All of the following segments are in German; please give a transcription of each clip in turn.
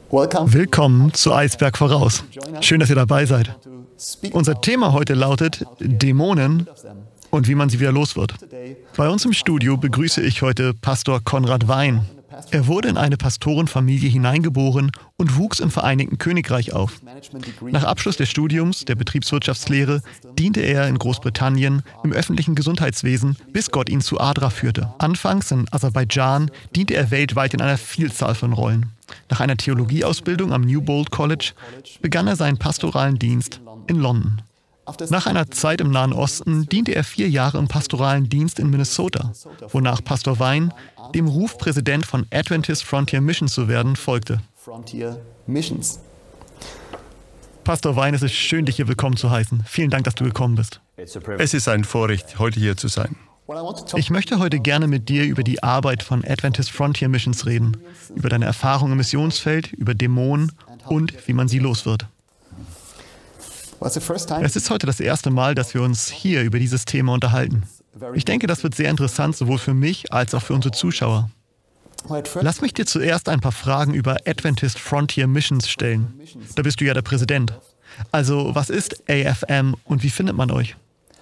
Willkommen zu Eisberg voraus. Schön, dass ihr dabei seid. Unser Thema heute lautet Dämonen und wie man sie wieder los wird. Bei uns im Studio begrüße ich heute Pastor Konrad Wein. Er wurde in eine Pastorenfamilie hineingeboren und wuchs im Vereinigten Königreich auf. Nach Abschluss des Studiums der Betriebswirtschaftslehre diente er in Großbritannien im öffentlichen Gesundheitswesen, bis Gott ihn zu ADRA führte. Anfangs in Aserbaidschan diente er weltweit in einer Vielzahl von Rollen. Nach einer Theologieausbildung am Newbold College begann er seinen pastoralen Dienst in London. Nach einer Zeit im Nahen Osten diente er 4 Jahre im pastoralen Dienst in Minnesota, wonach Pastor Wein dem Ruf, Präsident von Adventist Frontier Mission zu werden, folgte. Pastor Wein, es ist schön, dich hier willkommen zu heißen. Vielen Dank, dass du gekommen bist. Es ist ein Vorrecht, heute hier zu sein. Ich möchte heute gerne mit dir über die Arbeit von Adventist Frontier Missions reden, über deine Erfahrungen im Missionsfeld, über Dämonen und wie man sie los wird. Es ist heute das erste Mal, dass wir uns hier über dieses Thema unterhalten. Ich denke, das wird sehr interessant, sowohl für mich als auch für unsere Zuschauer. Lass mich dir zuerst ein paar Fragen über Adventist Frontier Missions stellen. Da bist du ja der Präsident. Also, was ist AFM und wie findet man euch?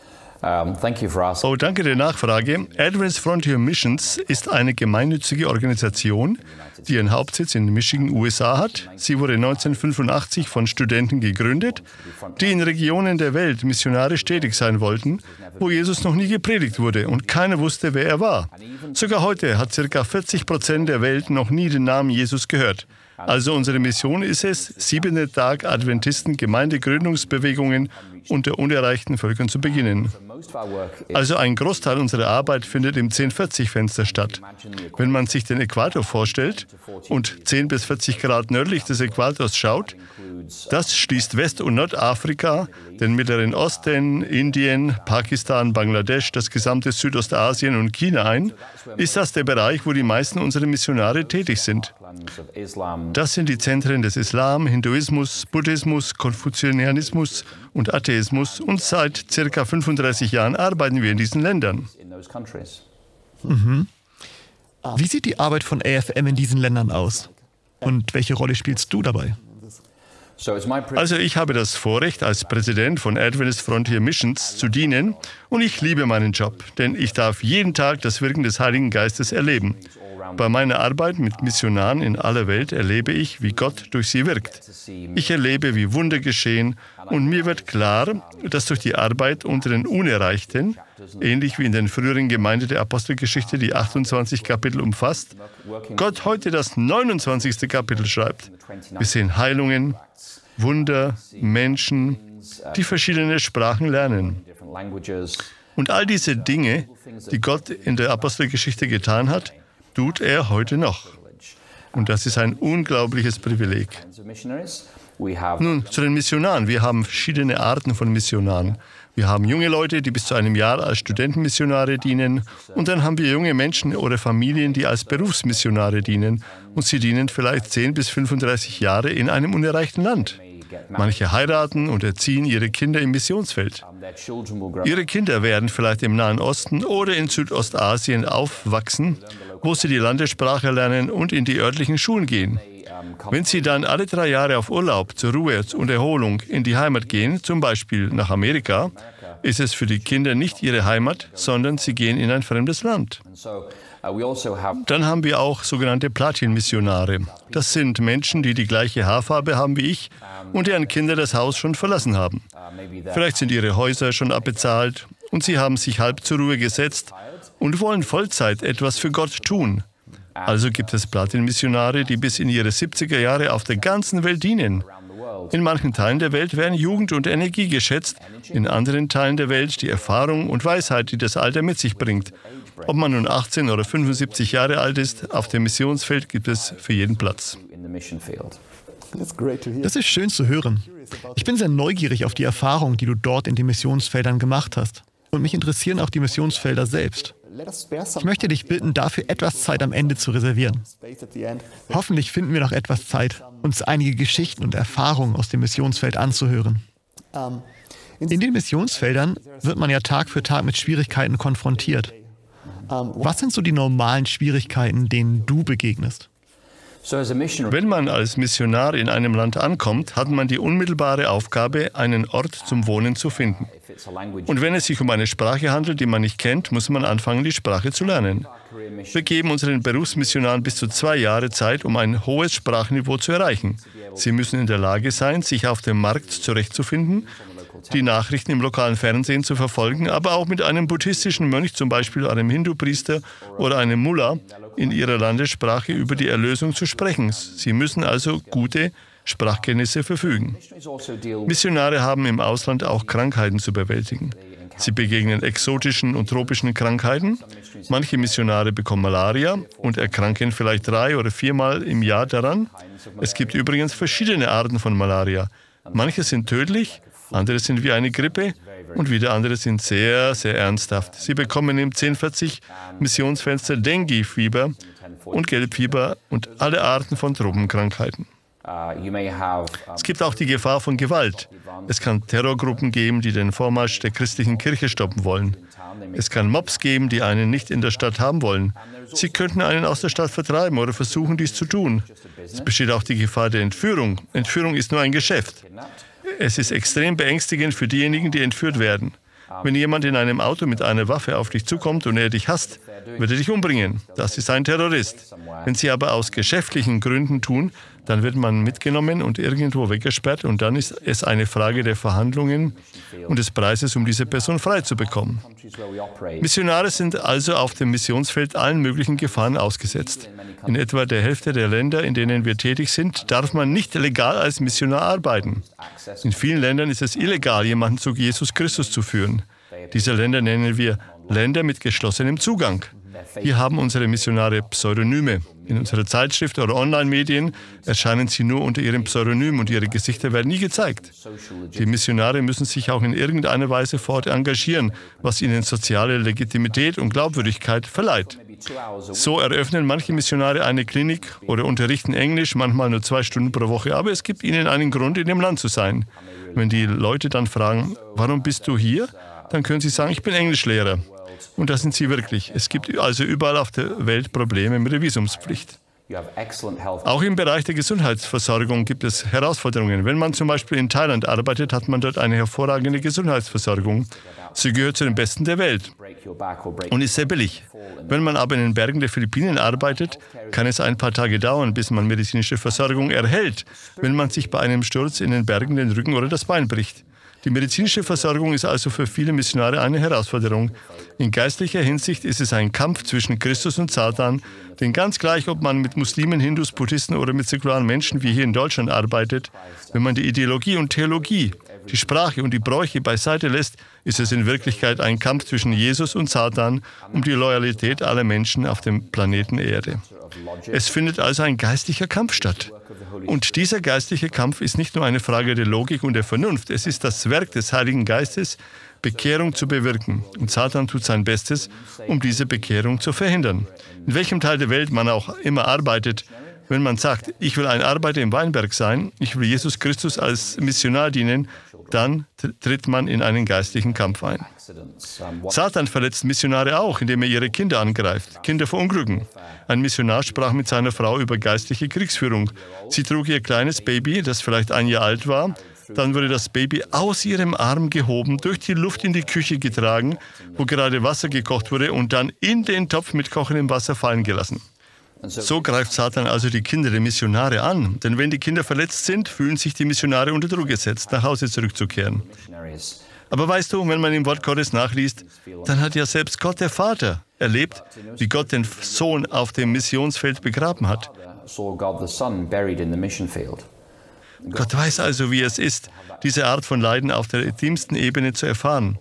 Oh, danke der Nachfrage. Adventist Frontier Missions ist eine gemeinnützige Organisation, die ihren Hauptsitz in Michigan, USA hat. Sie wurde 1985 von Studenten gegründet, die in Regionen der Welt missionarisch tätig sein wollten, wo Jesus noch nie gepredigt wurde und keiner wusste, wer er war. Sogar heute hat ca. 40% der Welt noch nie den Namen Jesus gehört. Also unsere Mission ist es, 7. Tag Adventisten, Gemeindegründungsbewegungen unter unerreichten Völkern zu beginnen. Also ein Großteil unserer Arbeit findet im 1040-Fenster statt. Wenn man sich den Äquator vorstellt und 10 bis 40 Grad nördlich des Äquators schaut, das schließt West- und Nordafrika, den Mittleren Osten, Indien, Pakistan, Bangladesch, das gesamte Südostasien und China ein, ist das der Bereich, wo die meisten unserer Missionare tätig sind. Das sind die Zentren des Islam, Hinduismus, Buddhismus, Konfuzianismus und Atheismus und seit ca. 35 Jahren arbeiten wir in diesen Ländern. Mhm. Wie sieht die Arbeit von AFM in diesen Ländern aus? Und welche Rolle spielst du dabei? Also ich habe das Vorrecht, als Präsident von Adventist Frontier Missions zu dienen und ich liebe meinen Job, denn ich darf jeden Tag das Wirken des Heiligen Geistes erleben. Bei meiner Arbeit mit Missionaren in aller Welt erlebe ich, wie Gott durch sie wirkt. Ich erlebe, wie Wunder geschehen und mir wird klar, dass durch die Arbeit unter den Unerreichten, ähnlich wie in den früheren Gemeinden der Apostelgeschichte, die 28 Kapitel umfasst, Gott heute das 29. Kapitel schreibt. Wir sehen Heilungen, Wunder, Menschen, die verschiedene Sprachen lernen. Und all diese Dinge, die Gott in der Apostelgeschichte getan hat, tut er heute noch. Und das ist ein unglaubliches Privileg. Nun, zu den Missionaren. Wir haben verschiedene Arten von Missionaren. Wir haben junge Leute, die bis zu einem Jahr als Studentenmissionare dienen. Und dann haben wir junge Menschen oder Familien, die als Berufsmissionare dienen. Und sie dienen vielleicht 10 bis 35 Jahre in einem unerreichten Land. Manche heiraten und erziehen ihre Kinder im Missionsfeld. Ihre Kinder werden vielleicht im Nahen Osten oder in Südostasien aufwachsen, wo sie die Landessprache lernen und in die örtlichen Schulen gehen. Wenn sie dann alle 3 Jahre auf Urlaub, zur Ruhe und Erholung in die Heimat gehen, zum Beispiel nach Amerika, ist es für die Kinder nicht ihre Heimat, sondern sie gehen in ein fremdes Land. Dann haben wir auch sogenannte Platin-Missionare. Das sind Menschen, die die gleiche Haarfarbe haben wie ich und deren Kinder das Haus schon verlassen haben. Vielleicht sind ihre Häuser schon abbezahlt und sie haben sich halb zur Ruhe gesetzt und wollen Vollzeit etwas für Gott tun. Also gibt es Platin-Missionare, die bis in ihre 70er Jahre auf der ganzen Welt dienen. In manchen Teilen der Welt werden Jugend und Energie geschätzt, in anderen Teilen der Welt die Erfahrung und Weisheit, die das Alter mit sich bringt. Ob man nun 18 oder 75 Jahre alt ist, auf dem Missionsfeld gibt es für jeden Platz. Das ist schön zu hören. Ich bin sehr neugierig auf die Erfahrung, die du dort in den Missionsfeldern gemacht hast. Und mich interessieren auch die Missionsfelder selbst. Ich möchte dich bitten, dafür etwas Zeit am Ende zu reservieren. Hoffentlich finden wir noch etwas Zeit, uns einige Geschichten und Erfahrungen aus dem Missionsfeld anzuhören. In den Missionsfeldern wird man ja Tag für Tag mit Schwierigkeiten konfrontiert. Was sind so die normalen Schwierigkeiten, denen du begegnest? Wenn man als Missionar in einem Land ankommt, hat man die unmittelbare Aufgabe, einen Ort zum Wohnen zu finden. Und wenn es sich um eine Sprache handelt, die man nicht kennt, muss man anfangen, die Sprache zu lernen. Wir geben unseren Berufsmissionaren bis zu 2 Jahre Zeit, um ein hohes Sprachniveau zu erreichen. Sie müssen in der Lage sein, sich auf dem Markt zurechtzufinden, die Nachrichten im lokalen Fernsehen zu verfolgen, aber auch mit einem buddhistischen Mönch, zum Beispiel einem Hindu-Priester oder einem Mullah, in ihrer Landessprache über die Erlösung zu sprechen. Sie müssen also gute Sprachkenntnisse verfügen. Missionare haben im Ausland auch Krankheiten zu bewältigen. Sie begegnen exotischen und tropischen Krankheiten. Manche Missionare bekommen Malaria und erkranken vielleicht 3 oder 4 Mal im Jahr daran. Es gibt übrigens verschiedene Arten von Malaria. Manche sind tödlich, andere sind wie eine Grippe und wieder andere sind sehr, sehr ernsthaft. Sie bekommen im 1040 Missionsfenster Dengue-Fieber und Gelbfieber und alle Arten von Tropenkrankheiten. Es gibt auch die Gefahr von Gewalt. Es kann Terrorgruppen geben, die den Vormarsch der christlichen Kirche stoppen wollen. Es kann Mobs geben, die einen nicht in der Stadt haben wollen. Sie könnten einen aus der Stadt vertreiben oder versuchen, dies zu tun. Es besteht auch die Gefahr der Entführung. Entführung ist nur ein Geschäft. Es ist extrem beängstigend für diejenigen, die entführt werden. Wenn jemand in einem Auto mit einer Waffe auf dich zukommt und er dich hasst, wird er dich umbringen. Das ist ein Terrorist. Wenn sie aber aus geschäftlichen Gründen tun, dann wird man mitgenommen und irgendwo weggesperrt und dann ist es eine Frage der Verhandlungen und des Preises, um diese Person freizubekommen. Missionare sind also auf dem Missionsfeld allen möglichen Gefahren ausgesetzt. In etwa der Hälfte der Länder, in denen wir tätig sind, darf man nicht legal als Missionar arbeiten. In vielen Ländern ist es illegal, jemanden zu Jesus Christus zu führen. Diese Länder nennen wir Länder mit geschlossenem Zugang. Hier haben unsere Missionare Pseudonyme. In unserer Zeitschrift oder Online-Medien erscheinen sie nur unter ihrem Pseudonym und ihre Gesichter werden nie gezeigt. Die Missionare müssen sich auch in irgendeiner Weise vor Ort engagieren, was ihnen soziale Legitimität und Glaubwürdigkeit verleiht. So eröffnen manche Missionare eine Klinik oder unterrichten Englisch, manchmal nur 2 Stunden pro Woche, aber es gibt ihnen einen Grund, in dem Land zu sein. Wenn die Leute dann fragen, warum bist du hier? Dann können sie sagen, ich bin Englischlehrer. Und das sind sie wirklich. Es gibt also überall auf der Welt Probleme mit der Visumspflicht. Auch im Bereich der Gesundheitsversorgung gibt es Herausforderungen. Wenn man zum Beispiel in Thailand arbeitet, hat man dort eine hervorragende Gesundheitsversorgung. Sie gehört zu den besten der Welt und ist sehr billig. Wenn man aber in den Bergen der Philippinen arbeitet, kann es ein paar Tage dauern, bis man medizinische Versorgung erhält, wenn man sich bei einem Sturz in den Bergen den Rücken oder das Bein bricht. Die medizinische Versorgung ist also für viele Missionare eine Herausforderung. In geistlicher Hinsicht ist es ein Kampf zwischen Christus und Satan, denn ganz gleich, ob man mit Muslimen, Hindus, Buddhisten oder mit säkularen Menschen wie hier in Deutschland arbeitet, wenn man die Ideologie und Theologie, die Sprache und die Bräuche beiseite lässt, ist es in Wirklichkeit ein Kampf zwischen Jesus und Satan um die Loyalität aller Menschen auf dem Planeten Erde. Es findet also ein geistlicher Kampf statt. Und dieser geistliche Kampf ist nicht nur eine Frage der Logik und der Vernunft, es ist das Werk des Heiligen Geistes, Bekehrung zu bewirken. Und Satan tut sein Bestes, um diese Bekehrung zu verhindern. In welchem Teil der Welt man auch immer arbeitet, wenn man sagt, ich will ein Arbeiter im Weinberg sein, ich will Jesus Christus als Missionar dienen, dann tritt man in einen geistlichen Kampf ein. Satan verletzt Missionare auch, indem er ihre Kinder angreift, Kinder verunglücken. Ein Missionar sprach mit seiner Frau über geistliche Kriegsführung. Sie trug ihr kleines Baby, das vielleicht 1 Jahr alt war. Dann wurde das Baby aus ihrem Arm gehoben, durch die Luft in die Küche getragen, wo gerade Wasser gekocht wurde, und dann in den Topf mit kochendem Wasser fallen gelassen. So greift Satan also die Kinder der Missionare an. Denn wenn die Kinder verletzt sind, fühlen sich die Missionare unter Druck gesetzt, nach Hause zurückzukehren. Aber weißt du, wenn man im Wort Gottes nachliest, dann hat ja selbst Gott, der Vater, erlebt, wie Gott den Sohn auf dem Missionsfeld begraben hat. Gott weiß also, wie es ist, diese Art von Leiden auf der intimsten Ebene zu erfahren.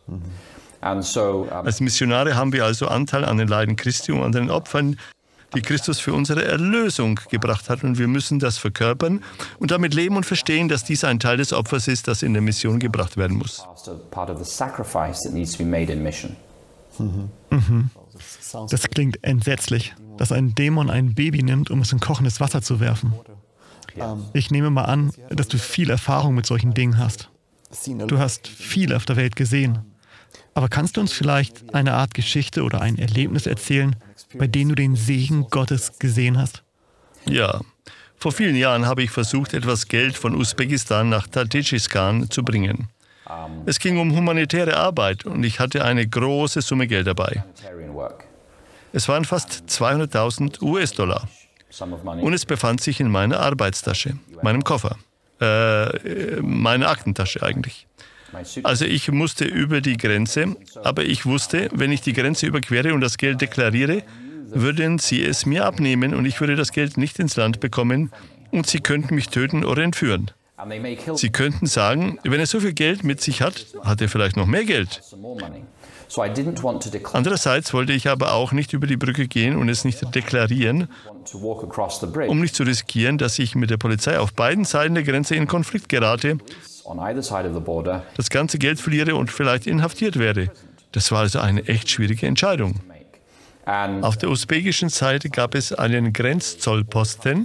Als Missionare haben wir also Anteil an den Leiden Christi und an den Opfern, die Christus für unsere Erlösung gebracht hat. Und wir müssen das verkörpern und damit leben und verstehen, dass dies ein Teil des Opfers ist, das in der Mission gebracht werden muss. Das klingt entsetzlich, dass ein Dämon ein Baby nimmt, um es in kochendes Wasser zu werfen. Ich nehme mal an, dass du viel Erfahrung mit solchen Dingen hast. Du hast viel auf der Welt gesehen. Aber kannst du uns vielleicht eine Art Geschichte oder ein Erlebnis erzählen, bei dem du den Segen Gottes gesehen hast? Ja, vor vielen Jahren habe ich versucht, etwas Geld von Usbekistan nach Tadschikistan zu bringen. Es ging um humanitäre Arbeit und ich hatte eine große Summe Geld dabei. Es waren fast 200.000 US-Dollar und es befand sich in meiner Arbeitstasche, meinem Koffer, meiner Aktentasche eigentlich. Also ich musste über die Grenze, aber ich wusste, wenn ich die Grenze überquere und das Geld deklariere, würden sie es mir abnehmen und ich würde das Geld nicht ins Land bekommen und sie könnten mich töten oder entführen. Sie könnten sagen, wenn er so viel Geld mit sich hat, hat er vielleicht noch mehr Geld. Andererseits wollte ich aber auch nicht über die Brücke gehen und es nicht deklarieren, um nicht zu riskieren, dass ich mit der Polizei auf beiden Seiten der Grenze in Konflikt gerate, das ganze Geld verliere und vielleicht inhaftiert werde. Das war also eine echt schwierige Entscheidung. Auf der usbekischen Seite gab es einen Grenzzollposten,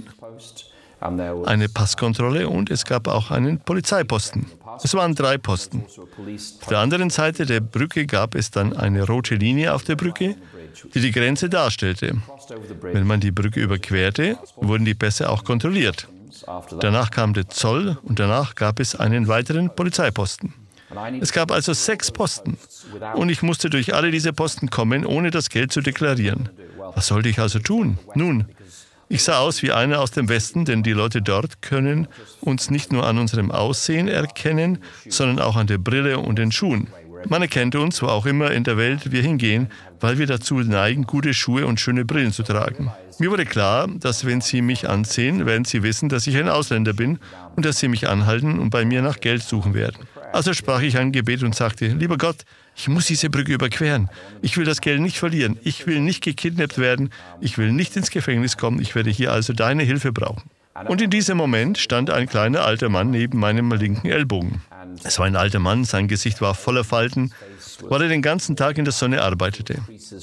eine Passkontrolle und es gab auch einen Polizeiposten. Es waren 3 Posten. Auf der anderen Seite der Brücke gab es dann eine rote Linie auf der Brücke, die die Grenze darstellte. Wenn man die Brücke überquerte, wurden die Pässe auch kontrolliert. Danach kam der Zoll und danach gab es einen weiteren Polizeiposten. Es gab also 6 Posten und ich musste durch alle diese Posten kommen, ohne das Geld zu deklarieren. Was sollte ich also tun? Nun, ich sah aus wie einer aus dem Westen, denn die Leute dort können uns nicht nur an unserem Aussehen erkennen, sondern auch an der Brille und den Schuhen. Man erkennt uns, wo auch immer in der Welt wir hingehen, weil wir dazu neigen, gute Schuhe und schöne Brillen zu tragen. Mir wurde klar, dass wenn sie mich ansehen, werden sie wissen, dass ich ein Ausländer bin und dass sie mich anhalten und bei mir nach Geld suchen werden. Also sprach ich ein Gebet und sagte, lieber Gott, ich muss diese Brücke überqueren. Ich will das Geld nicht verlieren. Ich will nicht gekidnappt werden. Ich will nicht ins Gefängnis kommen. Ich werde hier also deine Hilfe brauchen. Und in diesem Moment stand ein kleiner alter Mann neben meinem linken Ellbogen. Es war ein alter Mann, sein Gesicht war voller Falten, weil er den ganzen Tag in der Sonne arbeitete.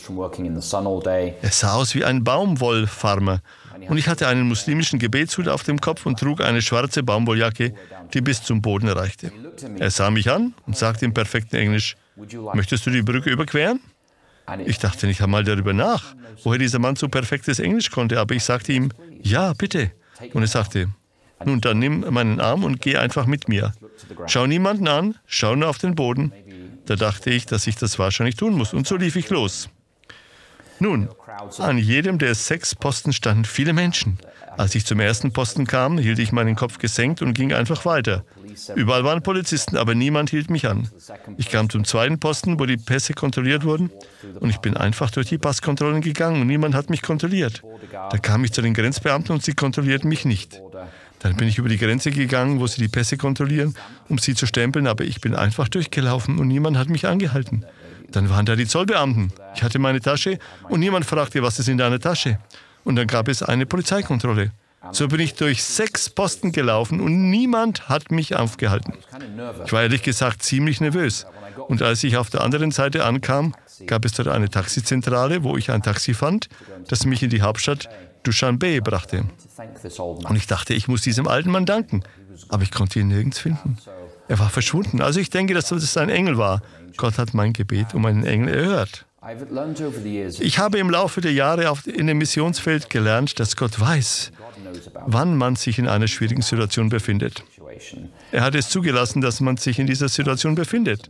Er sah aus wie ein Baumwollfarmer und ich hatte einen muslimischen Gebetshut auf dem Kopf und trug eine schwarze Baumwolljacke, die bis zum Boden reichte. Er sah mich an und sagte im perfekten Englisch, möchtest du die Brücke überqueren? Ich dachte nicht einmal darüber nach, woher dieser Mann so perfektes Englisch konnte, aber ich sagte ihm, ja, bitte. Und er sagte, nun dann nimm meinen Arm und geh einfach mit mir. Schau niemanden an, schau nur auf den Boden. Da dachte ich, dass ich das wahrscheinlich tun muss und so lief ich los. Nun, an jedem der 6 Posten standen viele Menschen. Als ich zum ersten Posten kam, hielt ich meinen Kopf gesenkt und ging einfach weiter. Überall waren Polizisten, aber niemand hielt mich an. Ich kam zum zweiten Posten, wo die Pässe kontrolliert wurden und ich bin einfach durch die Passkontrollen gegangen und niemand hat mich kontrolliert. Da kam ich zu den Grenzbeamten und sie kontrollierten mich nicht. Dann bin ich über die Grenze gegangen, wo sie die Pässe kontrollieren, um sie zu stempeln, aber ich bin einfach durchgelaufen und niemand hat mich angehalten. Dann waren da die Zollbeamten. Ich hatte meine Tasche und niemand fragte, was ist in deiner Tasche. Und dann gab es eine Polizeikontrolle. So bin ich durch 6 Posten gelaufen und niemand hat mich aufgehalten. Ich war ehrlich gesagt ziemlich nervös. Und als ich auf der anderen Seite ankam, gab es dort eine Taxizentrale, wo ich ein Taxi fand, das mich in die Hauptstadt Dushanbe brachte. Und ich dachte, ich muss diesem alten Mann danken. Aber ich konnte ihn nirgends finden. Er war verschwunden. Also ich denke, dass das ein Engel war. Gott hat mein Gebet um einen Engel erhört. Ich habe im Laufe der Jahre in dem Missionsfeld gelernt, dass Gott weiß, wann man sich in einer schwierigen Situation befindet. Er hat es zugelassen, dass man sich in dieser Situation befindet.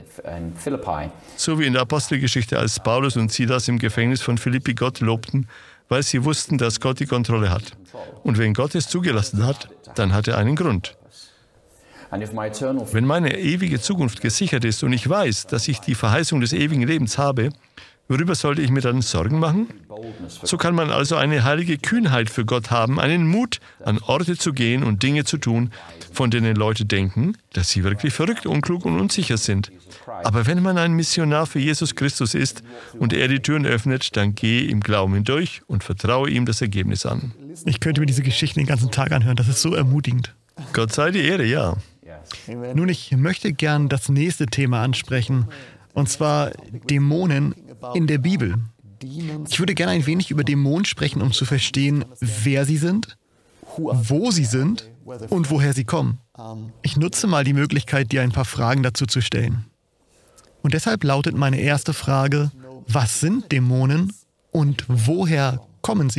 So wie in der Apostelgeschichte, als Paulus und Silas im Gefängnis von Philippi Gott lobten, weil sie wussten, dass Gott die Kontrolle hat. Und wenn Gott es zugelassen hat, dann hat er einen Grund. Wenn meine ewige Zukunft gesichert ist und ich weiß, dass ich die Verheißung des ewigen Lebens habe, worüber sollte ich mir dann Sorgen machen? So kann man also eine heilige Kühnheit für Gott haben, einen Mut, an Orte zu gehen und Dinge zu tun, von denen Leute denken, dass sie wirklich verrückt, unklug und unsicher sind. Aber wenn man ein Missionar für Jesus Christus ist und er die Türen öffnet, dann gehe im Glauben hindurch und vertraue ihm das Ergebnis an. Ich könnte mir diese Geschichten den ganzen Tag anhören, das ist so ermutigend. Gott sei die Ehre, ja. Nun, ich möchte gern das nächste Thema ansprechen, und zwar Dämonen in der Bibel. Ich würde gerne ein wenig über Dämonen sprechen, um zu verstehen, wer sie sind, wo sie sind und woher sie kommen. Ich nutze mal die Möglichkeit, dir ein paar Fragen dazu zu stellen. Und deshalb lautet meine erste Frage, was sind Dämonen und woher kommen sie?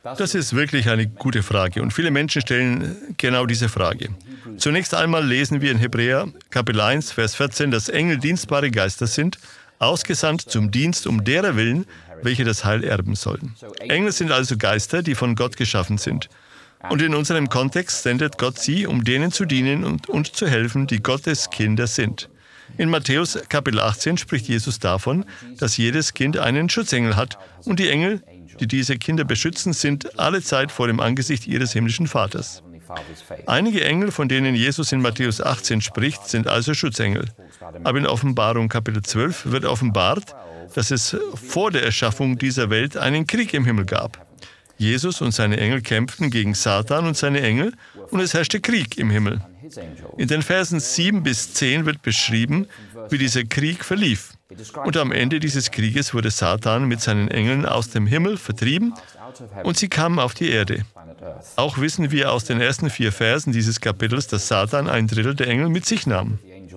Das ist wirklich eine gute Frage und viele Menschen stellen genau diese Frage. Zunächst einmal lesen wir in Hebräer Kapitel 1, Vers 14, dass Engel dienstbare Geister sind, ausgesandt zum Dienst um derer willen, welche das Heil erben sollen. Engel sind also Geister, die von Gott geschaffen sind. Und in unserem Kontext sendet Gott sie, um denen zu dienen und zu helfen, die Gottes Kinder sind. In Matthäus Kapitel 18 spricht Jesus davon, dass jedes Kind einen Schutzengel hat und die Engel, die diese Kinder beschützen, sind allezeit vor dem Angesicht ihres himmlischen Vaters. Einige Engel, von denen Jesus in Matthäus 18 spricht, sind also Schutzengel. Aber in Offenbarung Kapitel 12 wird offenbart, dass es vor der Erschaffung dieser Welt einen Krieg im Himmel gab. Jesus und seine Engel kämpften gegen Satan und seine Engel und es herrschte Krieg im Himmel. In den Versen 7 bis 10 wird beschrieben, wie dieser Krieg verlief. Und am Ende dieses Krieges wurde Satan mit seinen Engeln aus dem Himmel vertrieben und sie kamen auf die Erde. Auch wissen wir aus den ersten 4 Versen dieses Kapitels, dass Satan 1/3 der Engel mit sich nahm.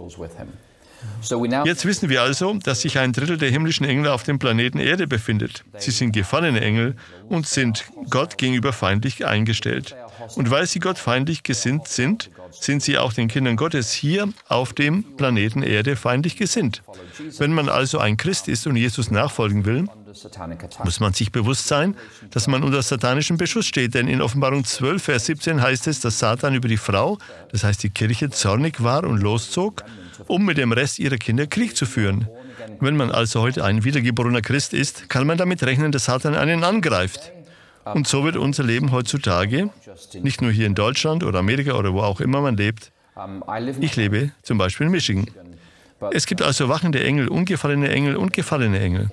Jetzt wissen wir also, dass sich 1/3 der himmlischen Engel auf dem Planeten Erde befindet. Sie sind gefallene Engel und sind Gott gegenüber feindlich eingestellt. Und weil sie Gott feindlich gesinnt sind, sind sie auch den Kindern Gottes hier auf dem Planeten Erde feindlich gesinnt. Wenn man also ein Christ ist und Jesus nachfolgen will, muss man sich bewusst sein, dass man unter satanischem Beschuss steht. Denn in Offenbarung 12, Vers 17 heißt es, dass Satan über die Frau, das heißt die Kirche, zornig war und loszog, um mit dem Rest ihrer Kinder Krieg zu führen. Wenn man also heute ein wiedergeborener Christ ist, kann man damit rechnen, dass Satan einen angreift. Und so wird unser Leben heutzutage, nicht nur hier in Deutschland oder Amerika oder wo auch immer man lebt. Ich lebe zum Beispiel in Michigan. Es gibt also wachende Engel, ungefallene Engel und gefallene Engel.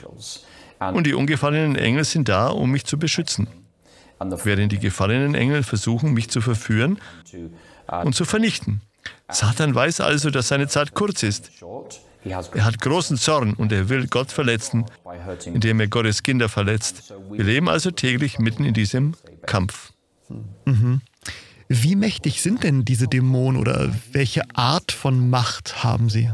Und die ungefallenen Engel sind da, um mich zu beschützen. Während die gefallenen Engel versuchen, mich zu verführen und zu vernichten. Satan weiß also, dass seine Zeit kurz ist. Er hat großen Zorn und er will Gott verletzen, indem er Gottes Kinder verletzt. Wir leben also täglich mitten in diesem Kampf. Mhm. Wie mächtig sind denn diese Dämonen oder welche Art von Macht haben sie?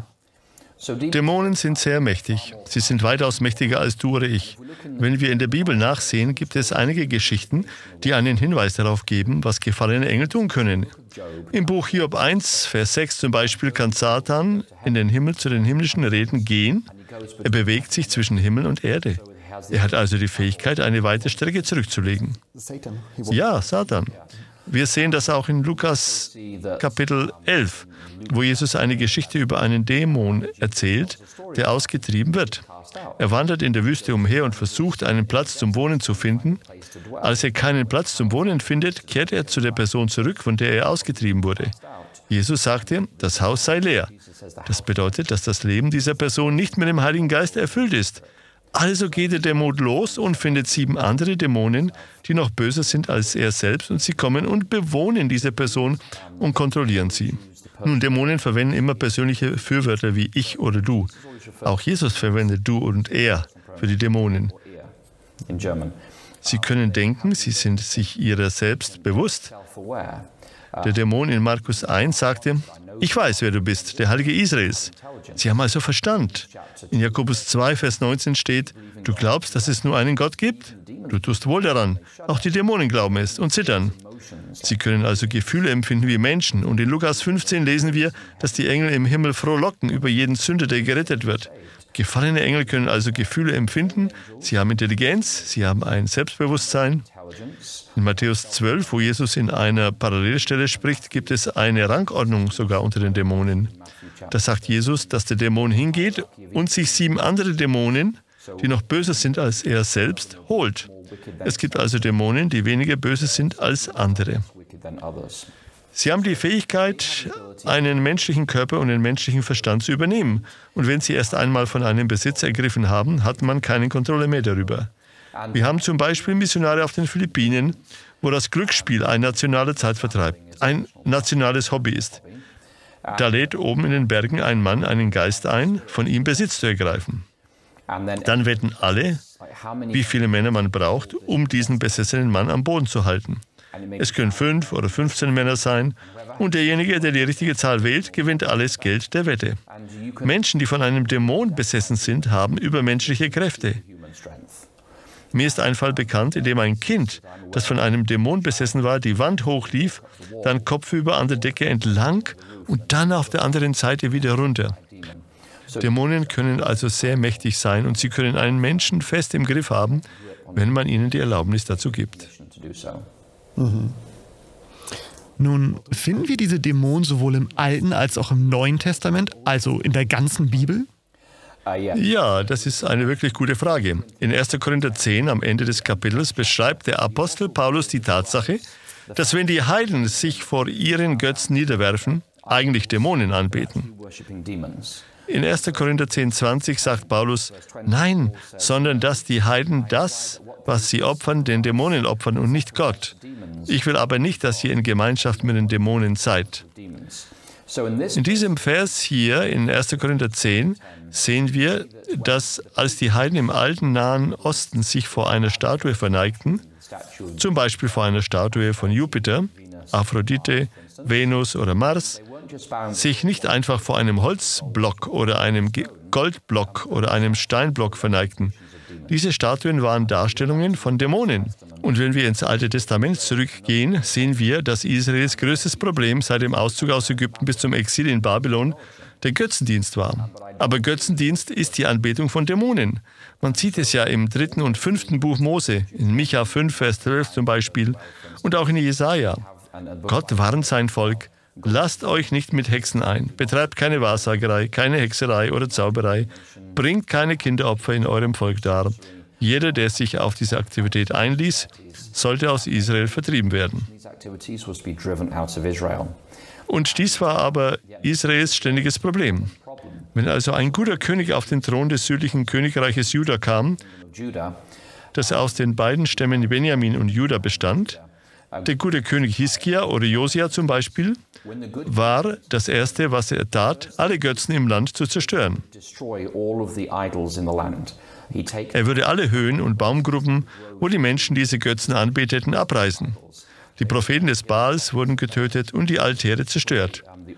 Dämonen sind sehr mächtig. Sie sind weitaus mächtiger als du oder ich. Wenn wir in der Bibel nachsehen, gibt es einige Geschichten, die einen Hinweis darauf geben, was gefallene Engel tun können. Im Buch Hiob 1, Vers 6 zum Beispiel kann Satan in den Himmel zu den himmlischen Räten gehen. Er bewegt sich zwischen Himmel und Erde. Er hat also die Fähigkeit, eine weite Strecke zurückzulegen. Ja, Satan. Wir sehen das auch in Lukas Kapitel 11, wo Jesus eine Geschichte über einen Dämon erzählt, der ausgetrieben wird. Er wandert in der Wüste umher und versucht, einen Platz zum Wohnen zu finden. Als er keinen Platz zum Wohnen findet, kehrt er zu der Person zurück, von der er ausgetrieben wurde. Jesus sagte, das Haus sei leer. Das bedeutet, dass das Leben dieser Person nicht mit dem Heiligen Geist erfüllt ist. Also geht der Dämon los und findet 7 andere Dämonen, die noch böser sind als er selbst, und sie kommen und bewohnen diese Person und kontrollieren sie. Nun, Dämonen verwenden immer persönliche Fürwörter wie ich oder du. Auch Jesus verwendet du und er für die Dämonen. Sie können denken, sie sind sich ihrer selbst bewusst. Der Dämon in Markus 1 sagte, ich weiß, wer du bist, der Heilige Israels. Sie haben also Verstand. In Jakobus 2, Vers 19 steht, du glaubst, dass es nur einen Gott gibt? Du tust wohl daran. Auch die Dämonen glauben es und zittern. Sie können also Gefühle empfinden wie Menschen. Und in Lukas 15 lesen wir, dass die Engel im Himmel frohlocken über jeden Sünder, der gerettet wird. Gefallene Engel können also Gefühle empfinden. Sie haben Intelligenz, sie haben ein Selbstbewusstsein. In Matthäus 12, wo Jesus in einer Parallelstelle spricht, gibt es eine Rangordnung sogar unter den Dämonen. Da sagt Jesus, dass der Dämon hingeht und sich 7 andere Dämonen, die noch böser sind als er selbst, holt. Es gibt also Dämonen, die weniger böse sind als andere. Sie haben die Fähigkeit, einen menschlichen Körper und den menschlichen Verstand zu übernehmen. Und wenn sie erst einmal von einem Besitz ergriffen haben, hat man keine Kontrolle mehr darüber. Wir haben zum Beispiel Missionare auf den Philippinen, wo das Glücksspiel ein nationaler Zeitvertreib, ein nationales Hobby ist. Da lädt oben in den Bergen ein Mann einen Geist ein, von ihm Besitz zu ergreifen. Dann wetten alle, wie viele Männer man braucht, um diesen besessenen Mann am Boden zu halten. Es können 5 oder 15 Männer sein und derjenige, der die richtige Zahl wählt, gewinnt alles Geld der Wette. Menschen, die von einem Dämon besessen sind, haben übermenschliche Kräfte. Mir ist ein Fall bekannt, in dem ein Kind, das von einem Dämon besessen war, die Wand hochlief, dann kopfüber an der Decke entlang und dann auf der anderen Seite wieder runter. Dämonen können also sehr mächtig sein und sie können einen Menschen fest im Griff haben, wenn man ihnen die Erlaubnis dazu gibt. Nun, finden wir diese Dämonen sowohl im Alten als auch im Neuen Testament, also in der ganzen Bibel? Ja, das ist eine wirklich gute Frage. In 1. Korinther 10 am Ende des Kapitels beschreibt der Apostel Paulus die Tatsache, dass wenn die Heiden sich vor ihren Götzen niederwerfen, eigentlich Dämonen anbeten. In 1. Korinther 10,20 sagt Paulus, nein, sondern dass die Heiden das, was sie opfern, den Dämonen opfern und nicht Gott. Ich will aber nicht, dass ihr in Gemeinschaft mit den Dämonen seid. In diesem Vers hier in 1. Korinther 10 sehen wir, dass als die Heiden im alten Nahen Osten sich vor einer Statue verneigten, zum Beispiel vor einer Statue von Jupiter, Aphrodite, Venus oder Mars, sich nicht einfach vor einem Holzblock oder einem Goldblock oder einem Steinblock verneigten. Diese Statuen waren Darstellungen von Dämonen. Und wenn wir ins Alte Testament zurückgehen, sehen wir, dass Israels größtes Problem seit dem Auszug aus Ägypten bis zum Exil in Babylon der Götzendienst war. Aber Götzendienst ist die Anbetung von Dämonen. Man sieht es ja im 3. und 5. Buch Mose, in Micha 5, Vers 12 zum Beispiel, und auch in Jesaja. Gott warnt sein Volk: Lasst euch nicht mit Hexen ein, betreibt keine Wahrsagerei, keine Hexerei oder Zauberei, bringt keine Kinderopfer in eurem Volk dar. Jeder, der sich auf diese Aktivität einließ, sollte aus Israel vertrieben werden. Und dies war aber Israels ständiges Problem. Wenn also ein guter König auf den Thron des südlichen Königreiches Juda kam, das aus den beiden Stämmen Benjamin und Juda bestand, der gute König Hiskia oder Josia zum Beispiel, war das Erste, was er tat, alle Götzen im Land zu zerstören. Er würde alle Höhen und Baumgruppen, wo die Menschen diese Götzen anbeteten, abreißen. Die Propheten des Baals wurden getötet und die Altäre zerstört.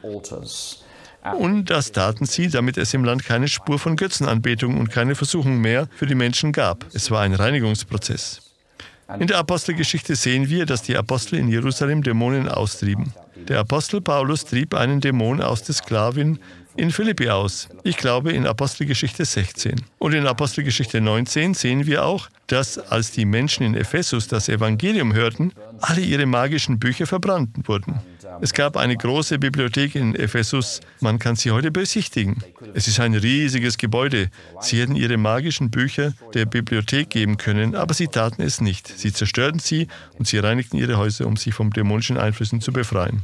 Und das taten sie, damit es im Land keine Spur von Götzenanbetung und keine Versuchung mehr für die Menschen gab. Es war ein Reinigungsprozess. In der Apostelgeschichte sehen wir, dass die Apostel in Jerusalem Dämonen austrieben. Der Apostel Paulus trieb einen Dämon aus der Sklavin in Philippi aus. Ich glaube in Apostelgeschichte 16. Und in Apostelgeschichte 19 sehen wir auch, dass als die Menschen in Ephesus das Evangelium hörten, alle ihre magischen Bücher verbrannt wurden. Es gab eine große Bibliothek in Ephesus, man kann sie heute besichtigen. Es ist ein riesiges Gebäude. Sie hätten ihre magischen Bücher der Bibliothek geben können, aber sie taten es nicht. Sie zerstörten sie und sie reinigten ihre Häuser, um sich von dämonischen Einflüssen zu befreien.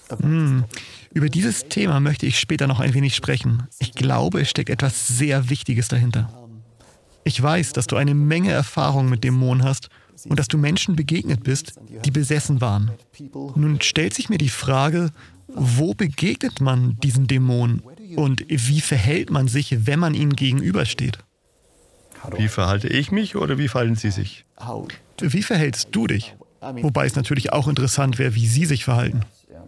Über dieses Thema möchte ich später noch ein wenig sprechen. Ich glaube, es steckt etwas sehr Wichtiges dahinter. Ich weiß, dass du eine Menge Erfahrung mit Dämonen hast und dass du Menschen begegnet bist, die besessen waren. Nun stellt sich mir die Frage, wo begegnet man diesen Dämonen und wie verhält man sich, wenn man ihnen gegenübersteht? Wie verhalte ich mich oder wie verhalten Sie sich? Wie verhältst du dich? Wobei es natürlich auch interessant wäre, wie sie sich verhalten.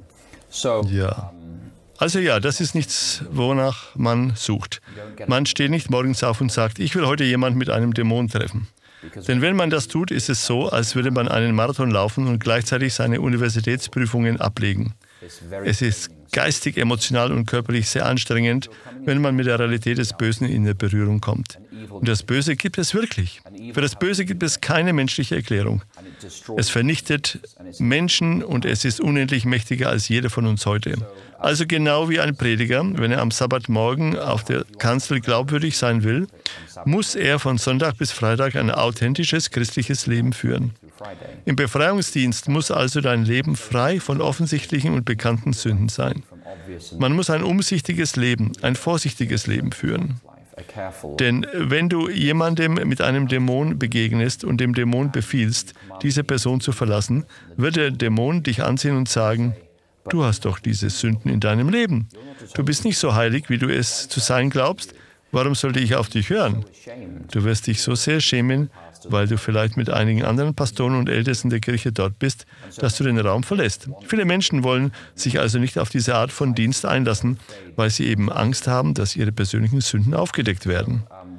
Ja. Also ja, das ist nichts, wonach man sucht. Man steht nicht morgens auf und sagt, ich will heute jemanden mit einem Dämon treffen. Denn wenn man das tut, ist es so, als würde man einen Marathon laufen und gleichzeitig seine Universitätsprüfungen ablegen. Es ist geistig, emotional und körperlich sehr anstrengend, wenn man mit der Realität des Bösen in Berührung kommt. Und das Böse gibt es wirklich. Für das Böse gibt es keine menschliche Erklärung. Es vernichtet Menschen und es ist unendlich mächtiger als jeder von uns heute. Also genau wie ein Prediger, wenn er am Sabbatmorgen auf der Kanzel glaubwürdig sein will, muss er von Sonntag bis Freitag ein authentisches christliches Leben führen. Im Befreiungsdienst muss also dein Leben frei von offensichtlichen und bekannten Sünden sein. Man muss ein umsichtiges Leben, ein vorsichtiges Leben führen. Denn wenn du jemandem mit einem Dämon begegnest und dem Dämon befiehlst, diese Person zu verlassen, wird der Dämon dich ansehen und sagen, du hast doch diese Sünden in deinem Leben. Du bist nicht so heilig, wie du es zu sein glaubst. Warum sollte ich auf dich hören? Du wirst dich so sehr schämen, weil du vielleicht mit einigen anderen Pastoren und Ältesten der Kirche dort bist, dass du den Raum verlässt. Viele Menschen wollen sich also nicht auf diese Art von Dienst einlassen, weil sie eben Angst haben, dass ihre persönlichen Sünden aufgedeckt werden.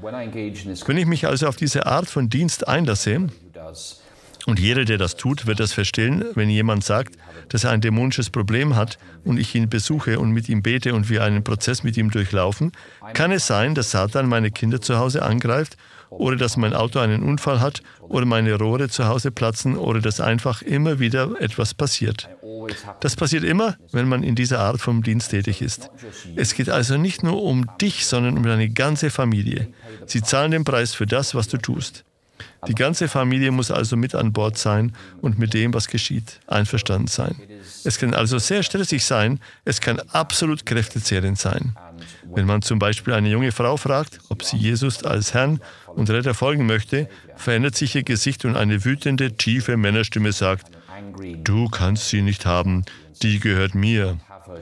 Wenn ich mich also auf diese Art von Dienst einlasse, und jeder, der das tut, wird das verstehen, wenn jemand sagt, dass er ein dämonisches Problem hat und ich ihn besuche und mit ihm bete und wir einen Prozess mit ihm durchlaufen, kann es sein, dass Satan meine Kinder zu Hause angreift oder dass mein Auto einen Unfall hat oder meine Rohre zu Hause platzen oder dass einfach immer wieder etwas passiert. Das passiert immer, wenn man in dieser Art von Dienst tätig ist. Es geht also nicht nur um dich, sondern um deine ganze Familie. Sie zahlen den Preis für das, was du tust. Die ganze Familie muss also mit an Bord sein und mit dem, was geschieht, einverstanden sein. Es kann also sehr stressig sein, es kann absolut kräftezehrend sein. Wenn man zum Beispiel eine junge Frau fragt, ob sie Jesus als Herrn und Retter folgen möchte, verändert sich ihr Gesicht und eine wütende, tiefe Männerstimme sagt, du kannst sie nicht haben, die gehört mir.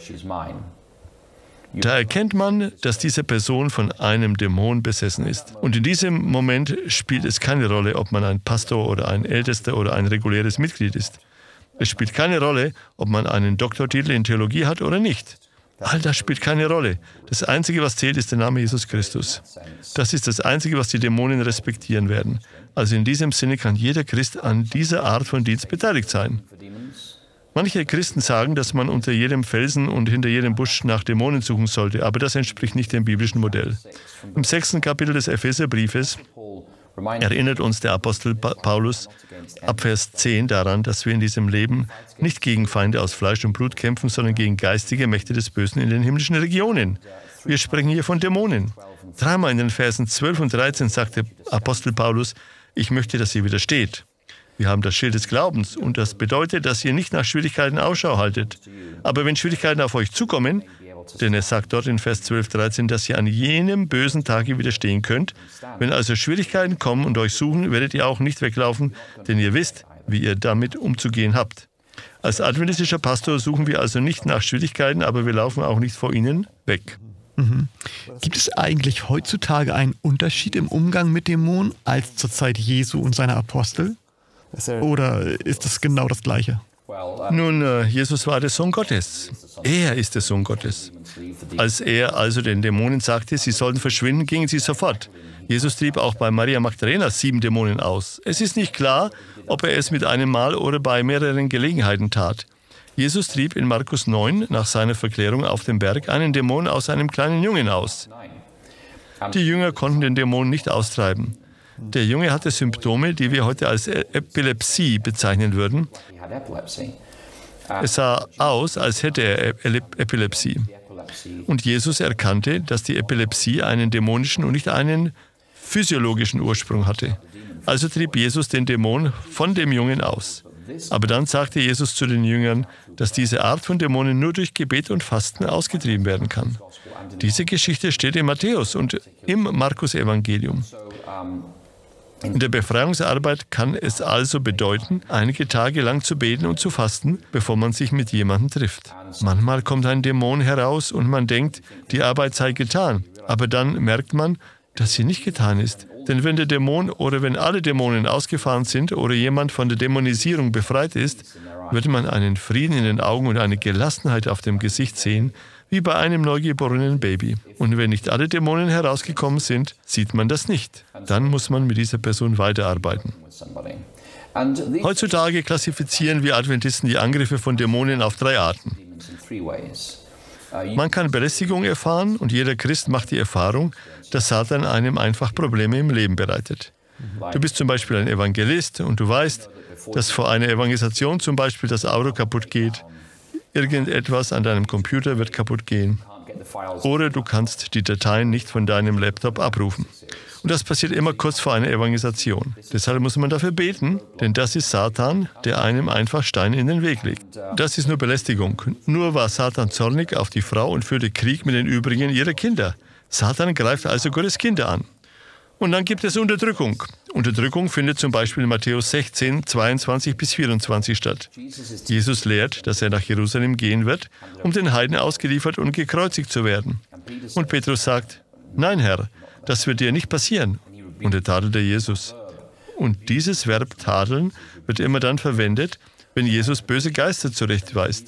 Da erkennt man, dass diese Person von einem Dämon besessen ist. Und in diesem Moment spielt es keine Rolle, ob man ein Pastor oder ein Ältester oder ein reguläres Mitglied ist. Es spielt keine Rolle, ob man einen Doktortitel in Theologie hat oder nicht. All das spielt keine Rolle. Das Einzige, was zählt, ist der Name Jesus Christus. Das ist das Einzige, was die Dämonen respektieren werden. Also in diesem Sinne kann jeder Christ an dieser Art von Dienst beteiligt sein. Manche Christen sagen, dass man unter jedem Felsen und hinter jedem Busch nach Dämonen suchen sollte, aber das entspricht nicht dem biblischen Modell. Im 6. Kapitel des Epheserbriefes erinnert uns der Apostel Paulus ab Vers 10 daran, dass wir in diesem Leben nicht gegen Feinde aus Fleisch und Blut kämpfen, sondern gegen geistige Mächte des Bösen in den himmlischen Regionen. Wir sprechen hier von Dämonen. Dreimal in den Versen 12 und 13 sagt der Apostel Paulus, ich möchte, dass ihr widersteht. Wir haben das Schild des Glaubens und das bedeutet, dass ihr nicht nach Schwierigkeiten Ausschau haltet. Aber wenn Schwierigkeiten auf euch zukommen, denn er sagt dort in Vers 12, 13, dass ihr an jenem bösen Tage widerstehen könnt, wenn also Schwierigkeiten kommen und euch suchen, werdet ihr auch nicht weglaufen, denn ihr wisst, wie ihr damit umzugehen habt. Als adventistischer Pastor suchen wir also nicht nach Schwierigkeiten, aber wir laufen auch nicht vor ihnen weg. Mhm. Gibt es eigentlich heutzutage einen Unterschied im Umgang mit Dämonen als zur Zeit Jesu und seiner Apostel? Oder ist das genau das Gleiche? Nun, Jesus war der Sohn Gottes. Er ist der Sohn Gottes. Als er also den Dämonen sagte, sie sollten verschwinden, gingen sie sofort. Jesus trieb auch bei Maria Magdalena 7 Dämonen aus. Es ist nicht klar, ob er es mit einem Mal oder bei mehreren Gelegenheiten tat. Jesus trieb in Markus 9 nach seiner Verklärung auf dem Berg einen Dämon aus einem kleinen Jungen aus. Die Jünger konnten den Dämon nicht austreiben. Der Junge hatte Symptome, die wir heute als Epilepsie bezeichnen würden. Es sah aus, als hätte er Epilepsie. Und Jesus erkannte, dass die Epilepsie einen dämonischen und nicht einen physiologischen Ursprung hatte. Also trieb Jesus den Dämon von dem Jungen aus. Aber dann sagte Jesus zu den Jüngern, dass diese Art von Dämonen nur durch Gebet und Fasten ausgetrieben werden kann. Diese Geschichte steht in Matthäus und im Markus-Evangelium. In der Befreiungsarbeit kann es also bedeuten, einige Tage lang zu beten und zu fasten, bevor man sich mit jemandem trifft. Manchmal kommt ein Dämon heraus und man denkt, die Arbeit sei getan. Aber dann merkt man, dass sie nicht getan ist. Denn wenn der Dämon oder wenn alle Dämonen ausgefahren sind oder jemand von der Dämonisierung befreit ist, wird man einen Frieden in den Augen und eine Gelassenheit auf dem Gesicht sehen, wie bei einem neugeborenen Baby. Und wenn nicht alle Dämonen herausgekommen sind, sieht man das nicht. Dann muss man mit dieser Person weiterarbeiten. Heutzutage klassifizieren wir Adventisten die Angriffe von Dämonen auf 3 Arten. Man kann Belästigung erfahren und jeder Christ macht die Erfahrung, dass Satan einem einfach Probleme im Leben bereitet. Du bist zum Beispiel ein Evangelist und du weißt, dass vor einer Evangelisation zum Beispiel das Auto kaputt geht, irgendetwas an deinem Computer wird kaputt gehen oder du kannst die Dateien nicht von deinem Laptop abrufen. Und das passiert immer kurz vor einer Evangelisation. Deshalb muss man dafür beten, denn das ist Satan, der einem einfach Steine in den Weg legt. Das ist nur Belästigung. Nur war Satan zornig auf die Frau und führte Krieg mit den übrigen ihrer Kinder. Satan greift also Gottes Kinder an. Und dann gibt es Unterdrückung. Unterdrückung findet zum Beispiel in Matthäus 16, 22 bis 24 statt. Jesus lehrt, dass er nach Jerusalem gehen wird, um den Heiden ausgeliefert und gekreuzigt zu werden. Und Petrus sagt, nein, Herr, das wird dir nicht passieren. Und er tadelte Jesus. Und dieses Verb tadeln wird immer dann verwendet, wenn Jesus böse Geister zurechtweist.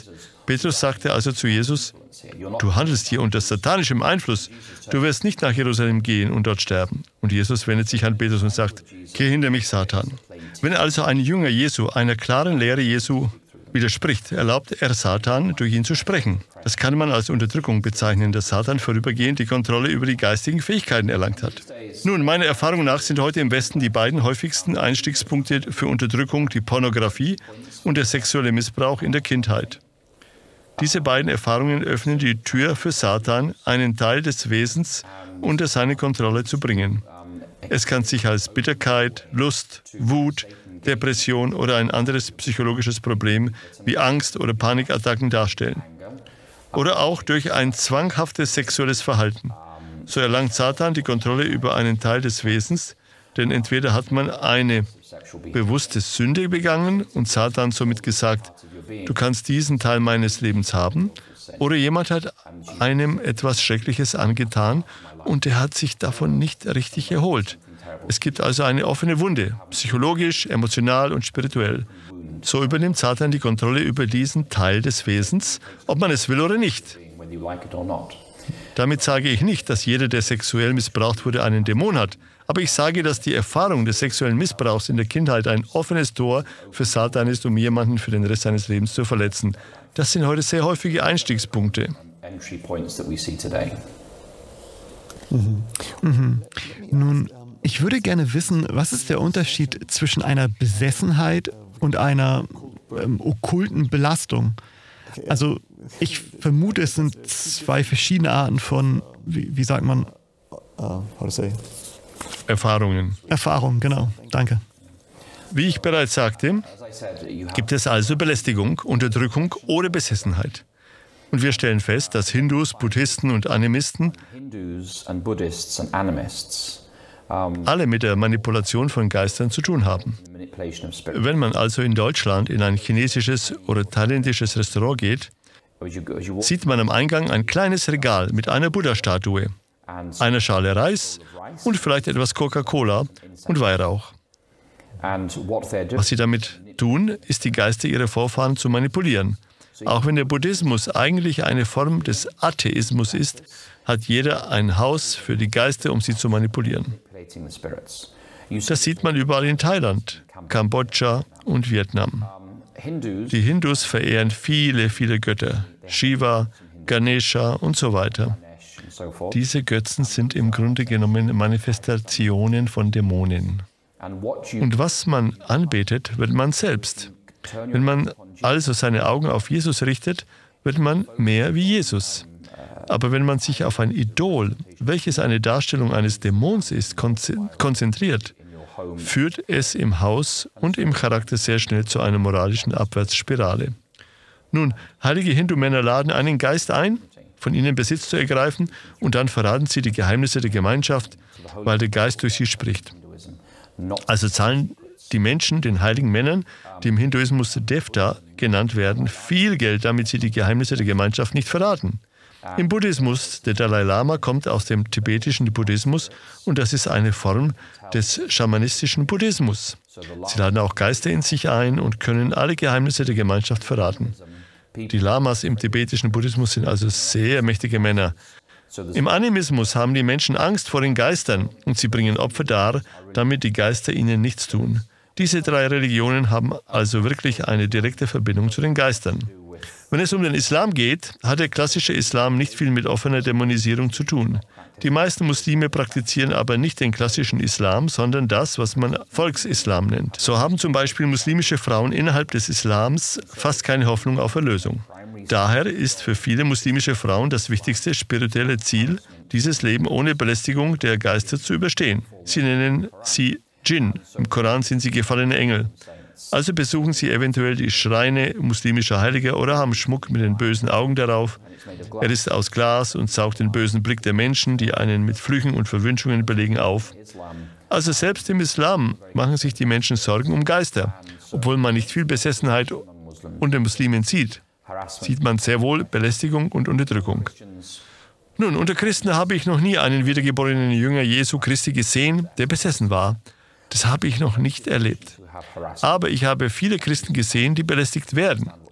Petrus sagte also zu Jesus: Du handelst hier unter satanischem Einfluss. Du wirst nicht nach Jerusalem gehen und dort sterben. Und Jesus wendet sich an Petrus und sagt: Geh hinter mich, Satan. Wenn also ein Jünger Jesu einer klaren Lehre Jesu widerspricht, erlaubt er Satan, durch ihn zu sprechen. Das kann man als Unterdrückung bezeichnen, dass Satan vorübergehend die Kontrolle über die geistigen Fähigkeiten erlangt hat. Nun, meiner Erfahrung nach sind heute im Westen die beiden häufigsten Einstiegspunkte für Unterdrückung die Pornografie und der sexuelle Missbrauch in der Kindheit. Diese beiden Erfahrungen öffnen die Tür für Satan, einen Teil des Wesens unter seine Kontrolle zu bringen. Es kann sich als Bitterkeit, Lust, Wut, Depression oder ein anderes psychologisches Problem wie Angst oder Panikattacken darstellen. Oder auch durch ein zwanghaftes sexuelles Verhalten. So erlangt Satan die Kontrolle über einen Teil des Wesens, denn entweder hat man eine bewusste Sünde begangen und Satan somit gesagt: Du kannst diesen Teil meines Lebens haben, oder jemand hat einem etwas Schreckliches angetan und er hat sich davon nicht richtig erholt. Es gibt also eine offene Wunde, psychologisch, emotional und spirituell. So übernimmt Satan die Kontrolle über diesen Teil des Wesens, ob man es will oder nicht. Damit sage ich nicht, dass jeder, der sexuell missbraucht wurde, einen Dämon hat. Aber ich sage, dass die Erfahrung des sexuellen Missbrauchs in der Kindheit ein offenes Tor für Satan ist, um jemanden für den Rest seines Lebens zu verletzen. Das sind heute sehr häufige Einstiegspunkte. Nun, ich würde gerne wissen, was ist der Unterschied zwischen einer Besessenheit und einer okkulten Belastung? Also ich vermute, es sind zwei verschiedene Arten von, wie sagt man? Erfahrungen. Erfahrung, genau. Danke. Wie ich bereits sagte, gibt es also Belästigung, Unterdrückung oder Besessenheit. Und wir stellen fest, dass Hindus, Buddhisten und Animisten alle mit der Manipulation von Geistern zu tun haben. Wenn man also in Deutschland in ein chinesisches oder thailändisches Restaurant geht, sieht man am Eingang ein kleines Regal mit einer Buddha-Statue, einer Schale Reis und vielleicht etwas Coca-Cola und Weihrauch. Was sie damit tun, ist die Geister ihrer Vorfahren zu manipulieren. Auch wenn der Buddhismus eigentlich eine Form des Atheismus ist, hat jeder ein Haus für die Geister, um sie zu manipulieren. Das sieht man überall in Thailand, Kambodscha und Vietnam. Die Hindus verehren viele, viele Götter, Shiva, Ganesha und so weiter. Diese Götzen sind im Grunde genommen Manifestationen von Dämonen. Und was man anbetet, wird man selbst. Wenn man also seine Augen auf Jesus richtet, wird man mehr wie Jesus. Aber wenn man sich auf ein Idol, welches eine Darstellung eines Dämons ist, konzentriert, führt es im Haus und im Charakter sehr schnell zu einer moralischen Abwärtsspirale. Nun, heilige Hindu-Männer laden einen Geist ein, von ihnen Besitz zu ergreifen, und dann verraten sie die Geheimnisse der Gemeinschaft, weil der Geist durch sie spricht. Also zahlen die Menschen den heiligen Männern, die im Hinduismus Devta genannt werden, viel Geld, damit sie die Geheimnisse der Gemeinschaft nicht verraten. Im Buddhismus, der Dalai Lama kommt aus dem tibetischen Buddhismus und das ist eine Form des schamanistischen Buddhismus. Sie laden auch Geister in sich ein und können alle Geheimnisse der Gemeinschaft verraten. Die Lamas im tibetischen Buddhismus sind also sehr mächtige Männer. Im Animismus haben die Menschen Angst vor den Geistern und sie bringen Opfer dar, damit die Geister ihnen nichts tun. Diese drei Religionen haben also wirklich eine direkte Verbindung zu den Geistern. Wenn es um den Islam geht, hat der klassische Islam nicht viel mit offener Dämonisierung zu tun. Die meisten Muslime praktizieren aber nicht den klassischen Islam, sondern das, was man Volksislam nennt. So haben zum Beispiel muslimische Frauen innerhalb des Islams fast keine Hoffnung auf Erlösung. Daher ist für viele muslimische Frauen das wichtigste spirituelle Ziel, dieses Leben ohne Belästigung der Geister zu überstehen. Sie nennen sie Djinn. Im Koran sind sie gefallene Engel. Also besuchen sie eventuell die Schreine muslimischer Heiliger oder haben Schmuck mit den bösen Augen darauf. Er ist aus Glas und saugt den bösen Blick der Menschen, die einen mit Flüchen und Verwünschungen belegen, auf. Also selbst im Islam machen sich die Menschen Sorgen um Geister. Obwohl man nicht viel Besessenheit unter Muslimen sieht man sehr wohl Belästigung und Unterdrückung. Nun, unter Christen habe ich noch nie einen wiedergeborenen Jünger Jesu Christi gesehen, der besessen war. Das habe ich noch nicht erlebt. Aber ich habe viele Christen gesehen, die belästigt werden.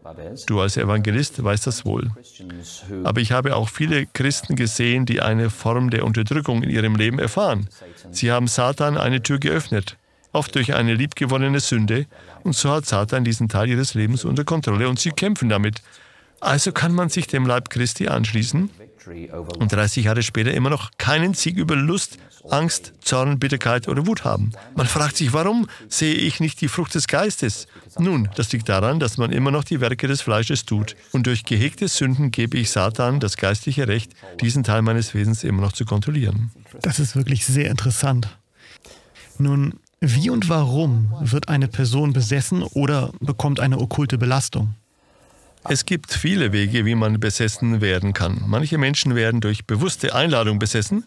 Du als Evangelist weißt das wohl. Aber ich habe auch viele Christen gesehen, die eine Form der Unterdrückung in ihrem Leben erfahren. Sie haben Satan eine Tür geöffnet, oft durch eine liebgewonnene Sünde, und so hat Satan diesen Teil ihres Lebens unter Kontrolle und sie kämpfen damit. Also kann man sich dem Leib Christi anschließen und 30 Jahre später immer noch keinen Sieg über Lust, Angst, Zorn, Bitterkeit oder Wut haben. Man fragt sich, warum sehe ich nicht die Frucht des Geistes? Nun, das liegt daran, dass man immer noch die Werke des Fleisches tut. Und durch gehegte Sünden gebe ich Satan das geistliche Recht, diesen Teil meines Wesens immer noch zu kontrollieren. Das ist wirklich sehr interessant. Nun, wie und warum wird eine Person besessen oder bekommt eine okkulte Belastung? Es gibt viele Wege, wie man besessen werden kann. Manche Menschen werden durch bewusste Einladung besessen.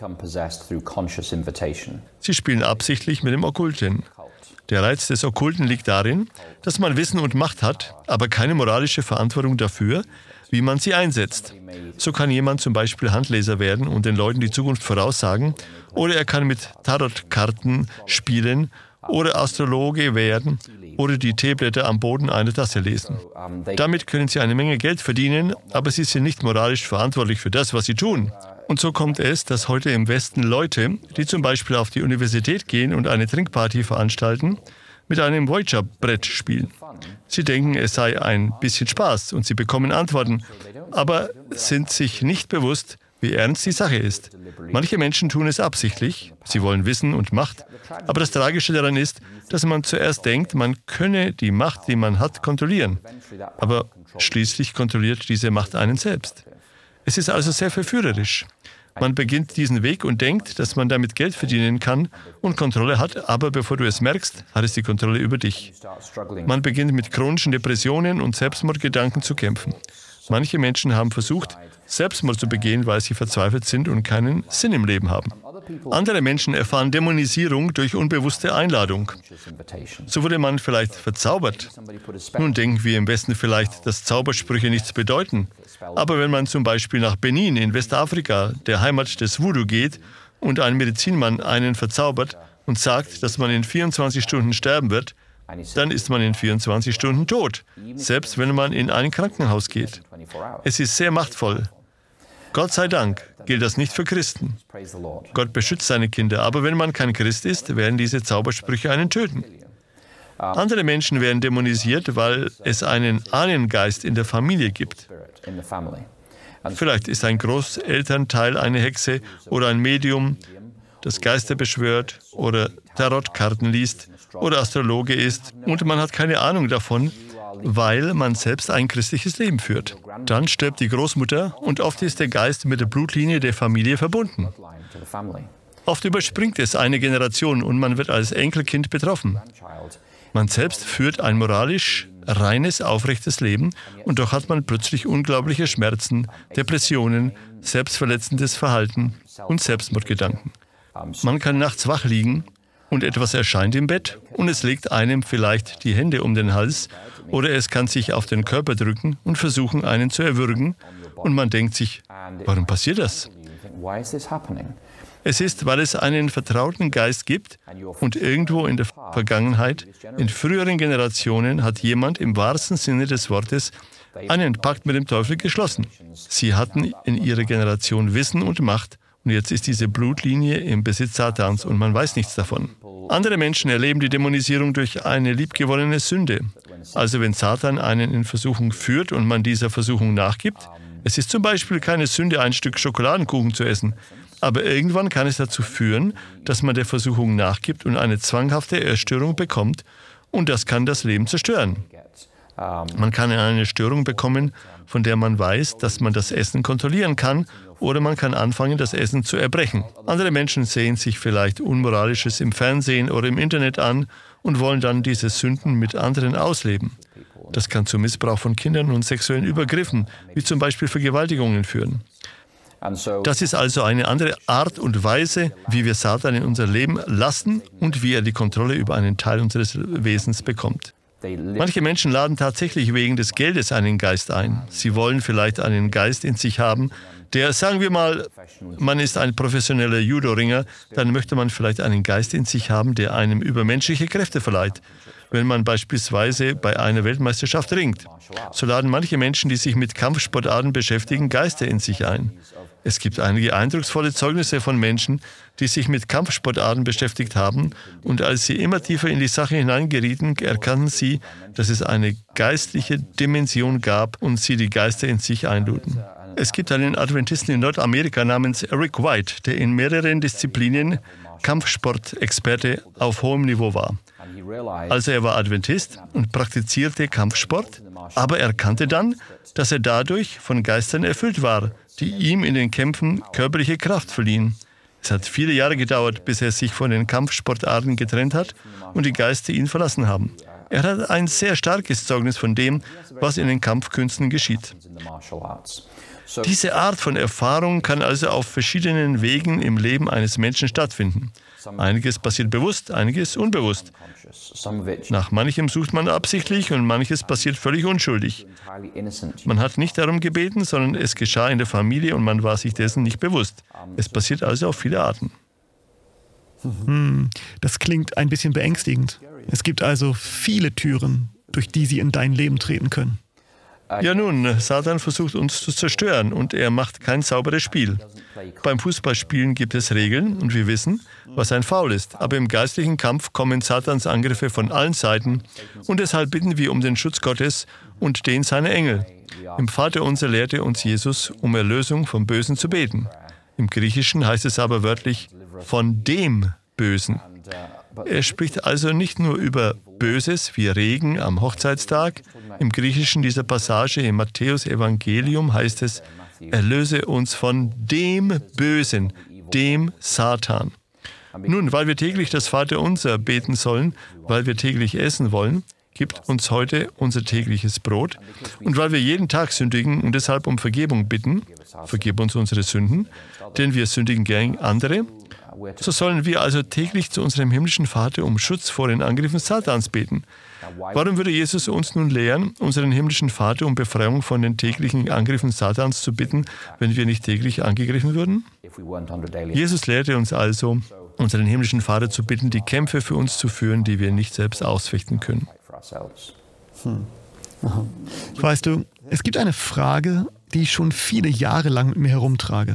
Sie spielen absichtlich mit dem Okkulten. Der Reiz des Okkulten liegt darin, dass man Wissen und Macht hat, aber keine moralische Verantwortung dafür, wie man sie einsetzt. So kann jemand zum Beispiel Handleser werden und den Leuten die Zukunft voraussagen, oder er kann mit Tarotkarten spielen oder Astrologe werden oder die Teeblätter am Boden einer Tasse lesen. Damit können sie eine Menge Geld verdienen, aber sie sind nicht moralisch verantwortlich für das, was sie tun. Und so kommt es, dass heute im Westen Leute, die zum Beispiel auf die Universität gehen und eine Trinkparty veranstalten, mit einem Ouija-Brett spielen. Sie denken, es sei ein bisschen Spaß und sie bekommen Antworten, aber sind sich nicht bewusst, wie ernst die Sache ist. Manche Menschen tun es absichtlich, sie wollen Wissen und Macht, aber das Tragische daran ist, dass man zuerst denkt, man könne die Macht, die man hat, kontrollieren. Aber schließlich kontrolliert diese Macht einen selbst. Es ist also sehr verführerisch. Man beginnt diesen Weg und denkt, dass man damit Geld verdienen kann und Kontrolle hat, aber bevor du es merkst, hat es die Kontrolle über dich. Man beginnt mit chronischen Depressionen und Selbstmordgedanken zu kämpfen. Manche Menschen haben versucht, Selbstmord zu begehen, weil sie verzweifelt sind und keinen Sinn im Leben haben. Andere Menschen erfahren Dämonisierung durch unbewusste Einladung. So wurde man vielleicht verzaubert. Nun denken wir im Westen vielleicht, dass Zaubersprüche nichts bedeuten. Aber wenn man zum Beispiel nach Benin in Westafrika, der Heimat des Voodoo, geht und ein Medizinmann einen verzaubert und sagt, dass man in 24 Stunden sterben wird, dann ist man in 24 Stunden tot, selbst wenn man in ein Krankenhaus geht. Es ist sehr machtvoll. Gott sei Dank gilt das nicht für Christen. Gott beschützt seine Kinder, aber wenn man kein Christ ist, werden diese Zaubersprüche einen töten. Andere Menschen werden dämonisiert, weil es einen Ahnengeist in der Familie gibt. Vielleicht ist ein Großelternteil eine Hexe oder ein Medium, das Geister beschwört oder Tarotkarten liest oder Astrologe ist und man hat keine Ahnung davon, weil man selbst ein christliches Leben führt. Dann stirbt die Großmutter und oft ist der Geist mit der Blutlinie der Familie verbunden. Oft überspringt es eine Generation und man wird als Enkelkind betroffen. Man selbst führt ein moralisch reines, aufrechtes Leben und doch hat man plötzlich unglaubliche Schmerzen, Depressionen, selbstverletzendes Verhalten und Selbstmordgedanken. Man kann nachts wach liegen und etwas erscheint im Bett und es legt einem vielleicht die Hände um den Hals oder es kann sich auf den Körper drücken und versuchen, einen zu erwürgen und man denkt sich, warum passiert das? Es ist, weil es einen vertrauten Geist gibt und irgendwo in der Vergangenheit, in früheren Generationen, hat jemand im wahrsten Sinne des Wortes einen Pakt mit dem Teufel geschlossen. Sie hatten in ihrer Generation Wissen und Macht und jetzt ist diese Blutlinie im Besitz Satans und man weiß nichts davon. Andere Menschen erleben die Dämonisierung durch eine liebgewonnene Sünde. Also wenn Satan einen in Versuchung führt und man dieser Versuchung nachgibt, es ist zum Beispiel keine Sünde, ein Stück Schokoladenkuchen zu essen, aber irgendwann kann es dazu führen, dass man der Versuchung nachgibt und eine zwanghafte Erstörung bekommt und das kann das Leben zerstören. Man kann eine Störung bekommen, von der man weiß, dass man das Essen kontrollieren kann oder man kann anfangen, das Essen zu erbrechen. Andere Menschen sehen sich vielleicht Unmoralisches im Fernsehen oder im Internet an und wollen dann diese Sünden mit anderen ausleben. Das kann zu Missbrauch von Kindern und sexuellen Übergriffen, wie zum Beispiel Vergewaltigungen, führen. Das ist also eine andere Art und Weise, wie wir Satan in unser Leben lassen und wie er die Kontrolle über einen Teil unseres Wesens bekommt. Manche Menschen laden tatsächlich wegen des Geldes einen Geist ein. Sie wollen vielleicht einen Geist in sich haben, der, sagen wir mal, man ist ein professioneller Judo-Ringer, dann möchte man vielleicht einen Geist in sich haben, der einem übermenschliche Kräfte verleiht. wenn man beispielsweise bei einer Weltmeisterschaft ringt. So laden manche Menschen, die sich mit Kampfsportarten beschäftigen, Geister in sich ein. Es gibt einige eindrucksvolle Zeugnisse von Menschen, die sich mit Kampfsportarten beschäftigt haben, und als sie immer tiefer in die Sache hineingerieten, erkannten sie, dass es eine geistliche Dimension gab und sie die Geister in sich einluden. Es gibt einen Adventisten in Nordamerika namens Rick White, der in mehreren Disziplinen Kampfsportexperte auf hohem Niveau war. Also er war Adventist und praktizierte Kampfsport, aber er erkannte dann, dass er dadurch von Geistern erfüllt war, die ihm in den Kämpfen körperliche Kraft verliehen. Es hat viele Jahre gedauert, bis er sich von den Kampfsportarten getrennt hat und die Geister ihn verlassen haben. Er hat ein sehr starkes Zeugnis von dem, was in den Kampfkünsten geschieht. Diese Art von Erfahrung kann also auf verschiedenen Wegen im Leben eines Menschen stattfinden. Einiges passiert bewusst, einiges unbewusst. Nach manchem sucht man absichtlich und manches passiert völlig unschuldig. Man hat nicht darum gebeten, sondern es geschah in der Familie und man war sich dessen nicht bewusst. Es passiert also auf viele Arten. Das klingt ein bisschen beängstigend. Es gibt also viele Türen, durch die sie in dein Leben treten können. Ja nun, Satan versucht uns zu zerstören und er macht kein sauberes Spiel. Beim Fußballspielen gibt es Regeln und wir wissen, was ein Foul ist. Aber im geistlichen Kampf kommen Satans Angriffe von allen Seiten und deshalb bitten wir um den Schutz Gottes und den seiner Engel. Im Vaterunser lehrte uns Jesus, um Erlösung vom Bösen zu beten. Im Griechischen heißt es aber wörtlich, von dem Bösen. Er spricht also nicht nur über Böses wie Regen am Hochzeitstag. Im Griechischen dieser Passage im Matthäus-Evangelium heißt es, erlöse uns von dem Bösen, dem Satan. Nun, weil wir täglich das Vaterunser beten sollen, weil wir täglich essen wollen, gibt uns heute unser tägliches Brot. Und weil wir jeden Tag sündigen und deshalb um Vergebung bitten, vergib uns unsere Sünden, denn wir sündigen gegen andere, so sollen wir also täglich zu unserem himmlischen Vater um Schutz vor den Angriffen Satans beten. Warum würde Jesus uns nun lehren, unseren himmlischen Vater um Befreiung von den täglichen Angriffen Satans zu bitten, wenn wir nicht täglich angegriffen würden? Jesus lehrte uns also, unseren himmlischen Vater zu bitten, die Kämpfe für uns zu führen, die wir nicht selbst ausfechten können. Weißt du, es gibt eine Frage, die ich schon viele Jahre lang mit mir herumtrage.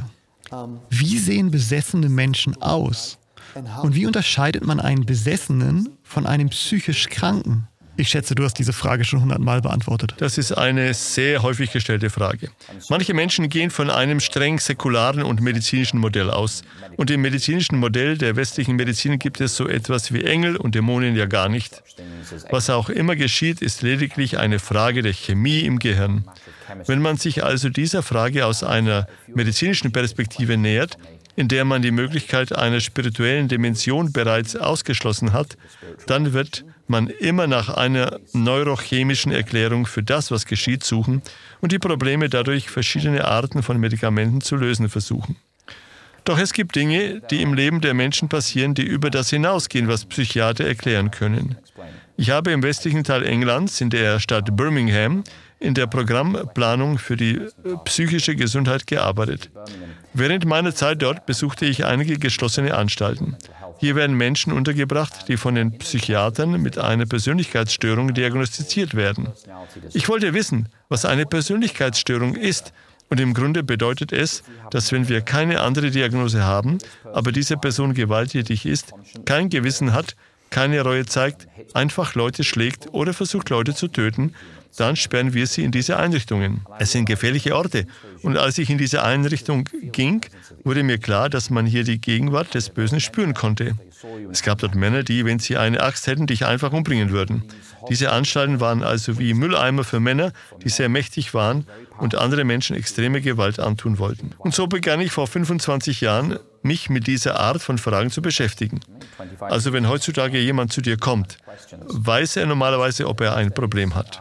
Wie sehen besessene Menschen aus? Und wie unterscheidet man einen Besessenen von einem psychisch Kranken? Ich schätze, du hast diese Frage schon 100-mal beantwortet. Das ist eine sehr häufig gestellte Frage. Manche Menschen gehen von einem streng säkularen und medizinischen Modell aus. Und im medizinischen Modell der westlichen Medizin gibt es so etwas wie Engel und Dämonen ja gar nicht. Was auch immer geschieht, ist lediglich eine Frage der Chemie im Gehirn. Wenn man sich also dieser Frage aus einer medizinischen Perspektive nähert, in der man die Möglichkeit einer spirituellen Dimension bereits ausgeschlossen hat, dann wird man immer nach einer neurochemischen Erklärung für das, was geschieht, suchen und die Probleme dadurch verschiedene Arten von Medikamenten zu lösen versuchen. Doch es gibt Dinge, die im Leben der Menschen passieren, die über das hinausgehen, was Psychiater erklären können. Ich habe im westlichen Teil Englands, in der Stadt Birmingham, in der Programmplanung für die psychische Gesundheit gearbeitet. Während meiner Zeit dort besuchte ich einige geschlossene Anstalten. Hier werden Menschen untergebracht, die von den Psychiatern mit einer Persönlichkeitsstörung diagnostiziert werden. Ich wollte wissen, was eine Persönlichkeitsstörung ist. Und im Grunde bedeutet es, dass wenn wir keine andere Diagnose haben, aber diese Person gewalttätig ist, kein Gewissen hat, keine Reue zeigt, einfach Leute schlägt oder versucht, Leute zu töten, dann sperren wir sie in diese Einrichtungen. Es sind gefährliche Orte. Und als ich in diese Einrichtung ging, wurde mir klar, dass man hier die Gegenwart des Bösen spüren konnte. Es gab dort Männer, die, wenn sie eine Axt hätten, dich einfach umbringen würden. Diese Anstalten waren also wie Mülleimer für Männer, die sehr mächtig waren und andere Menschen extreme Gewalt antun wollten. Und so begann ich vor 25 Jahren, mich mit dieser Art von Fragen zu beschäftigen. Also wenn heutzutage jemand zu dir kommt, weiß er normalerweise, ob er ein Problem hat.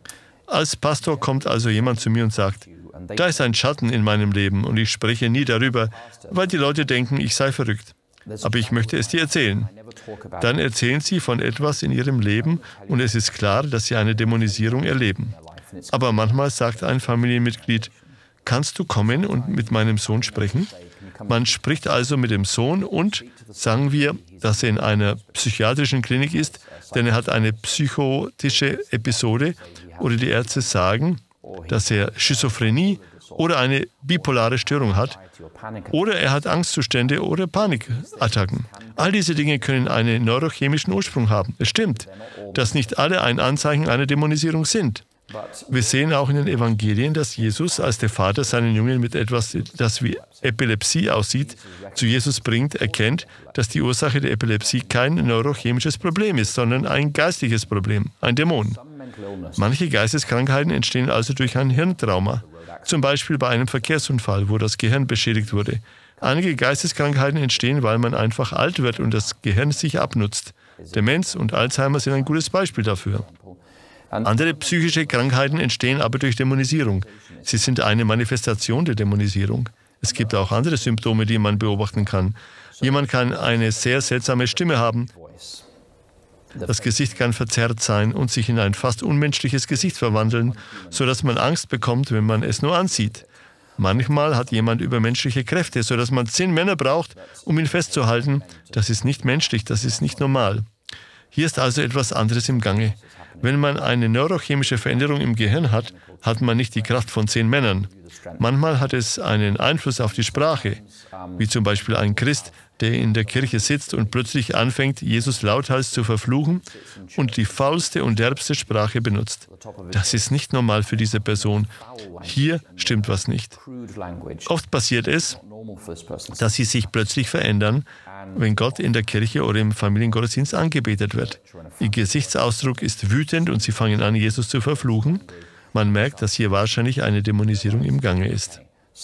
Als Pastor kommt also jemand zu mir und sagt, da ist ein Schatten in meinem Leben und ich spreche nie darüber, weil die Leute denken, ich sei verrückt. Aber ich möchte es dir erzählen. Dann erzählen sie von etwas in ihrem Leben und es ist klar, dass sie eine Dämonisierung erleben. Aber manchmal sagt ein Familienmitglied, kannst du kommen und mit meinem Sohn sprechen? Man spricht also mit dem Sohn und, sagen wir, dass er in einer psychiatrischen Klinik ist, denn er hat eine psychotische Episode oder die Ärzte sagen, dass er Schizophrenie oder eine bipolare Störung hat oder er hat Angstzustände oder Panikattacken. All diese Dinge können einen neurochemischen Ursprung haben. Es stimmt, dass nicht alle ein Anzeichen einer Dämonisierung sind. Wir sehen auch in den Evangelien, dass Jesus, als der Vater seinen Jungen mit etwas, das wie Epilepsie aussieht, zu Jesus bringt, erkennt, dass die Ursache der Epilepsie kein neurochemisches Problem ist, sondern ein geistliches Problem, ein Dämon. Manche Geisteskrankheiten entstehen also durch ein Hirntrauma, zum Beispiel bei einem Verkehrsunfall, wo das Gehirn beschädigt wurde. Einige Geisteskrankheiten entstehen, weil man einfach alt wird und das Gehirn sich abnutzt. Demenz und Alzheimer sind ein gutes Beispiel dafür. Andere psychische Krankheiten entstehen aber durch Dämonisierung. Sie sind eine Manifestation der Dämonisierung. Es gibt auch andere Symptome, die man beobachten kann. Jemand kann eine sehr seltsame Stimme haben. Das Gesicht kann verzerrt sein und sich in ein fast unmenschliches Gesicht verwandeln, sodass man Angst bekommt, wenn man es nur ansieht. Manchmal hat jemand übermenschliche Kräfte, sodass man 10 Männer braucht, um ihn festzuhalten. Das ist nicht menschlich, das ist nicht normal. Hier ist also etwas anderes im Gange. Wenn man eine neurochemische Veränderung im Gehirn hat, hat man nicht die Kraft von 10 Männern. Manchmal hat es einen Einfluss auf die Sprache, wie zum Beispiel ein Christ, der in der Kirche sitzt und plötzlich anfängt, Jesus lauthals zu verfluchen und die faulste und derbste Sprache benutzt. Das ist nicht normal für diese Person. Hier stimmt was nicht. Oft passiert es, dass sie sich plötzlich verändern, wenn Gott in der Kirche oder im Familiengottesdienst angebetet wird. Ihr Gesichtsausdruck ist wütend und sie fangen an, Jesus zu verfluchen. Man merkt, dass hier wahrscheinlich eine Dämonisierung im Gange ist.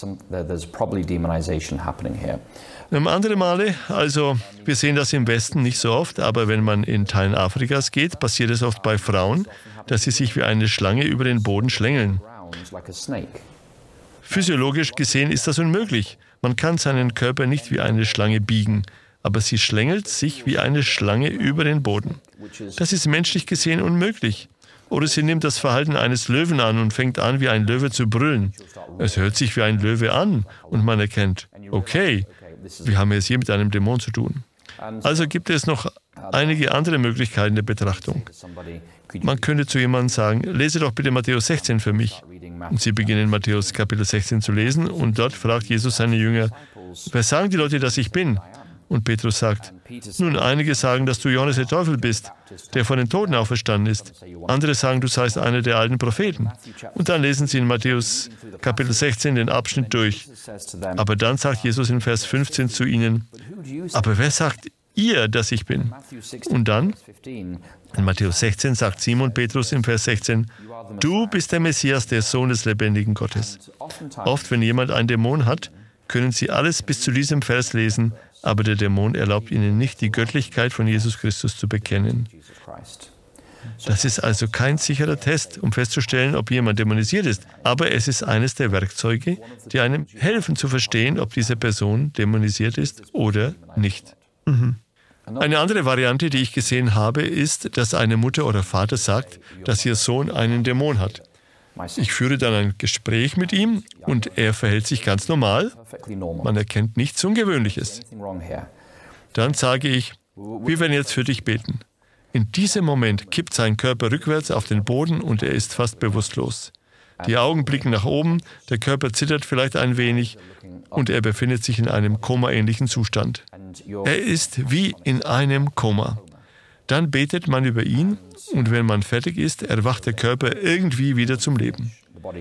Andere Male, also wir sehen das im Westen nicht so oft, aber wenn man in Teilen Afrikas geht, passiert es oft bei Frauen, dass sie sich wie eine Schlange über den Boden schlängeln. Physiologisch gesehen ist das unmöglich. Man kann seinen Körper nicht wie eine Schlange biegen, aber sie schlängelt sich wie eine Schlange über den Boden. Das ist menschlich gesehen unmöglich. Oder sie nimmt das Verhalten eines Löwen an und fängt an, wie ein Löwe zu brüllen. Es hört sich wie ein Löwe an und man erkennt, okay, wir haben es hier mit einem Dämon zu tun. Also gibt es noch einige andere Möglichkeiten der Betrachtung. Man könnte zu jemandem sagen, lese doch bitte Matthäus 16 für mich. Und sie beginnen Matthäus Kapitel 16 zu lesen und dort fragt Jesus seine Jünger, wer sagen die Leute, dass ich bin? Und Petrus sagt, nun, einige sagen, dass du Johannes der Täufer bist, der von den Toten auferstanden ist. Andere sagen, du seist einer der alten Propheten. Und dann lesen sie in Matthäus Kapitel 16 den Abschnitt durch. Aber dann sagt Jesus in Vers 15 zu ihnen, aber wer sagt ihr, dass ich bin? Und dann, in Matthäus 16 sagt Simon Petrus im Vers 16, du bist der Messias, der Sohn des lebendigen Gottes. Oft, wenn jemand einen Dämon hat, können sie alles bis zu diesem Vers lesen, aber der Dämon erlaubt ihnen nicht, die Göttlichkeit von Jesus Christus zu bekennen. Das ist also kein sicherer Test, um festzustellen, ob jemand dämonisiert ist, aber es ist eines der Werkzeuge, die einem helfen zu verstehen, ob diese Person dämonisiert ist oder nicht. Eine andere Variante, die ich gesehen habe, ist, dass eine Mutter oder Vater sagt, dass ihr Sohn einen Dämon hat. Ich führe dann ein Gespräch mit ihm und er verhält sich ganz normal. Man erkennt nichts Ungewöhnliches. Dann sage ich, wir werden jetzt für dich beten. In diesem Moment kippt sein Körper rückwärts auf den Boden und er ist fast bewusstlos. Die Augen blicken nach oben, der Körper zittert vielleicht ein wenig und er befindet sich in einem Koma-ähnlichen Zustand. Er ist wie in einem Koma. Dann betet man über ihn und wenn man fertig ist, erwacht der Körper irgendwie wieder zum Leben.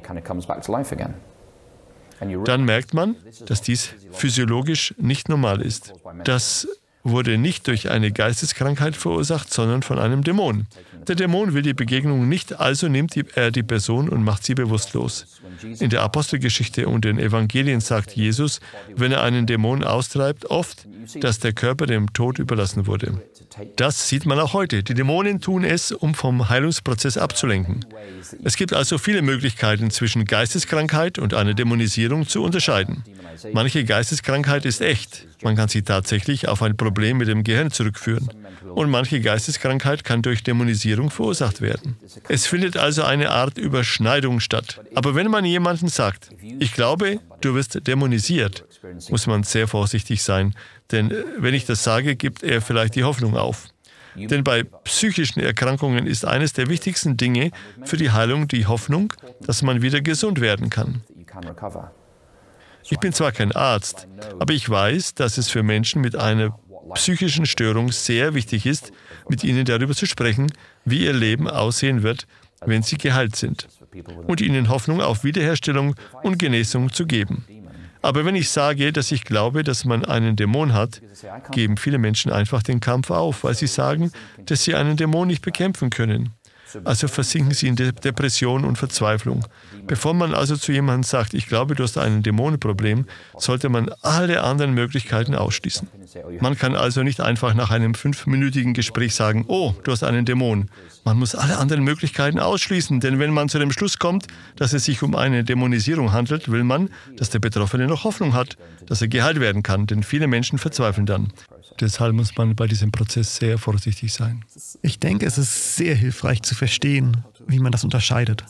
Dann merkt man, dass dies physiologisch nicht normal ist. Das wurde nicht durch eine Geisteskrankheit verursacht, sondern von einem Dämon. Der Dämon will die Begegnung nicht, also nimmt er die Person und macht sie bewusstlos. In der Apostelgeschichte und den Evangelien sagt Jesus, wenn er einen Dämon austreibt, oft, dass der Körper dem Tod überlassen wurde. Das sieht man auch heute. Die Dämonen tun es, um vom Heilungsprozess abzulenken. Es gibt also viele Möglichkeiten, zwischen Geisteskrankheit und einer Dämonisierung zu unterscheiden. Manche Geisteskrankheit ist echt. Man kann sie tatsächlich auf ein Problem mit dem Gehirn zurückführen. Und manche Geisteskrankheit kann durch Dämonisierung verursacht werden. Es findet also eine Art Überschneidung statt. Aber wenn man jemandem sagt, ich glaube, du wirst dämonisiert, muss man sehr vorsichtig sein, denn wenn ich das sage, gibt er vielleicht die Hoffnung auf. Denn bei psychischen Erkrankungen ist eines der wichtigsten Dinge für die Heilung die Hoffnung, dass man wieder gesund werden kann. Ich bin zwar kein Arzt, aber ich weiß, dass es für Menschen mit einer psychischen Störung sehr wichtig ist, mit ihnen darüber zu sprechen, wie ihr Leben aussehen wird, wenn sie geheilt sind, und ihnen Hoffnung auf Wiederherstellung und Genesung zu geben. Aber wenn ich sage, dass ich glaube, dass man einen Dämon hat, geben viele Menschen einfach den Kampf auf, weil sie sagen, dass sie einen Dämon nicht bekämpfen können. Also versinken sie in Depression und Verzweiflung. Bevor man also zu jemandem sagt, ich glaube, du hast ein Dämonenproblem, sollte man alle anderen Möglichkeiten ausschließen. Man kann also nicht einfach nach einem 5-minütigen Gespräch sagen, oh, du hast einen Dämon. Man muss alle anderen Möglichkeiten ausschließen, denn wenn man zu dem Schluss kommt, dass es sich um eine Dämonisierung handelt, will man, dass der Betroffene noch Hoffnung hat, dass er geheilt werden kann, denn viele Menschen verzweifeln dann. Deshalb muss man bei diesem Prozess sehr vorsichtig sein. Ich denke, es ist sehr hilfreich zu verstehen, wie man das unterscheidet.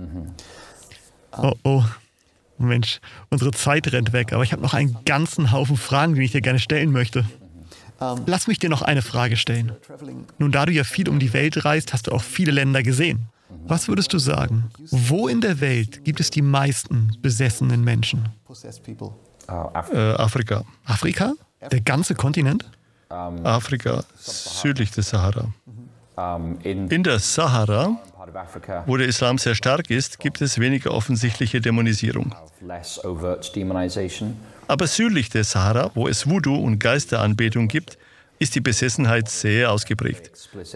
Oh, Mensch, unsere Zeit rennt weg, aber ich habe noch einen ganzen Haufen Fragen, die ich dir gerne stellen möchte. Lass mich dir noch eine Frage stellen. Nun, da du ja viel um die Welt reist, hast du auch viele Länder gesehen. Was würdest du sagen? Wo in der Welt gibt es die meisten besessenen Menschen? Afrika. Afrika? Der ganze Kontinent? Afrika, südlich der Sahara. In der Sahara, wo der Islam sehr stark ist, gibt es weniger offensichtliche Dämonisierung. Aber südlich der Sahara, wo es Voodoo und Geisteranbetung gibt, ist die Besessenheit sehr ausgeprägt.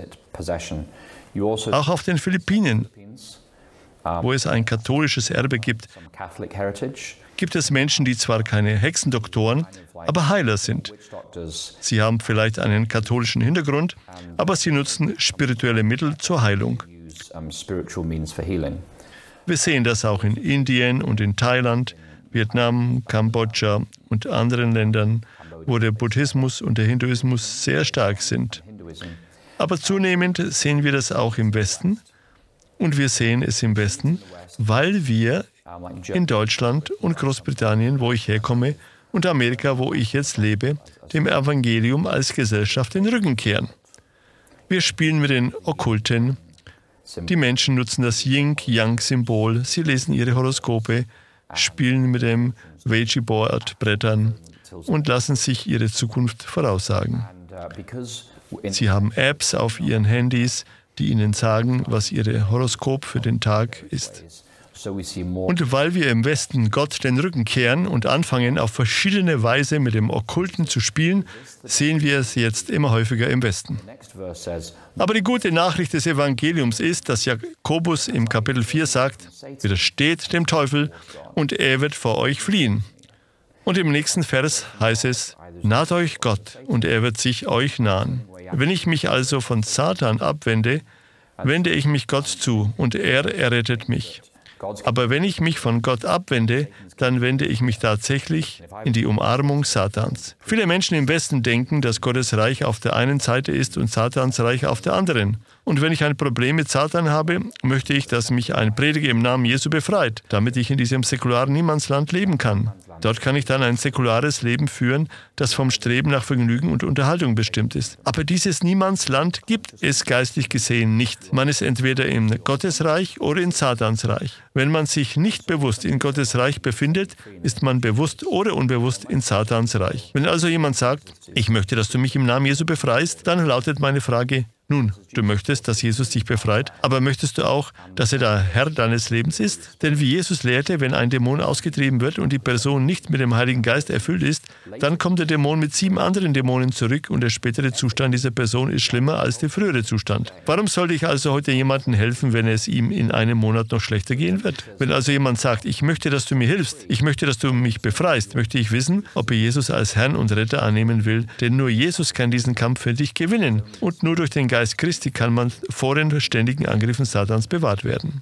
Auch auf den Philippinen, wo es ein katholisches Erbe gibt, gibt es Menschen, die zwar keine Hexendoktoren, aber Heiler sind. Sie haben vielleicht einen katholischen Hintergrund, aber sie nutzen spirituelle Mittel zur Heilung. Wir sehen das auch in Indien und in Thailand, Vietnam, Kambodscha und anderen Ländern, wo der Buddhismus und der Hinduismus sehr stark sind. Aber zunehmend sehen wir das auch im Westen. Und wir sehen es im Westen, weil wir in Deutschland und Großbritannien, wo ich herkomme, und Amerika, wo ich jetzt lebe, dem Evangelium als Gesellschaft den Rücken kehren. Wir spielen mit den Okkulten. Die Menschen nutzen das Yin-Yang-Symbol. Sie lesen ihre Horoskope, spielen mit dem Ouija-Board-Brettern und lassen sich ihre Zukunft voraussagen. Sie haben Apps auf ihren Handys, die ihnen sagen, was ihr Horoskop für den Tag ist. Und weil wir im Westen Gott den Rücken kehren und anfangen, auf verschiedene Weise mit dem Okkulten zu spielen, sehen wir es jetzt immer häufiger im Westen. Aber die gute Nachricht des Evangeliums ist, dass Jakobus im Kapitel 4 sagt, widersteht dem Teufel und er wird vor euch fliehen. Und im nächsten Vers heißt es, naht euch Gott und er wird sich euch nahen. Wenn ich mich also von Satan abwende, wende ich mich Gott zu und er errettet mich. Aber wenn ich mich von Gott abwende, dann wende ich mich tatsächlich in die Umarmung Satans. Viele Menschen im Westen denken, dass Gottes Reich auf der einen Seite ist und Satans Reich auf der anderen. Und wenn ich ein Problem mit Satan habe, möchte ich, dass mich ein Prediger im Namen Jesu befreit, damit ich in diesem säkularen Niemandsland leben kann. Dort kann ich dann ein säkulares Leben führen, das vom Streben nach Vergnügen und Unterhaltung bestimmt ist. Aber dieses Niemandsland gibt es geistlich gesehen nicht. Man ist entweder im Gottesreich oder in Satans Reich. Wenn man sich nicht bewusst in Gottes Reich befindet, ist man bewusst oder unbewusst in Satans Reich. Wenn also jemand sagt, ich möchte, dass du mich im Namen Jesu befreist, dann lautet meine Frage, nun, du möchtest, dass Jesus dich befreit, aber möchtest du auch, dass er der Herr deines Lebens ist? Denn wie Jesus lehrte, wenn ein Dämon ausgetrieben wird und die Person nicht mit dem Heiligen Geist erfüllt ist, dann kommt der Dämon mit 7 anderen Dämonen zurück und der spätere Zustand dieser Person ist schlimmer als der frühere Zustand. Warum sollte ich also heute jemandem helfen, wenn es ihm in einem Monat noch schlechter gehen wird? Wenn also jemand sagt, ich möchte, dass du mir hilfst, ich möchte, dass du mich befreist, möchte ich wissen, ob er Jesus als Herrn und Retter annehmen will, denn nur Jesus kann diesen Kampf für dich gewinnen und nur durch den Geist Christi kann man vor den ständigen Angriffen Satans bewahrt werden.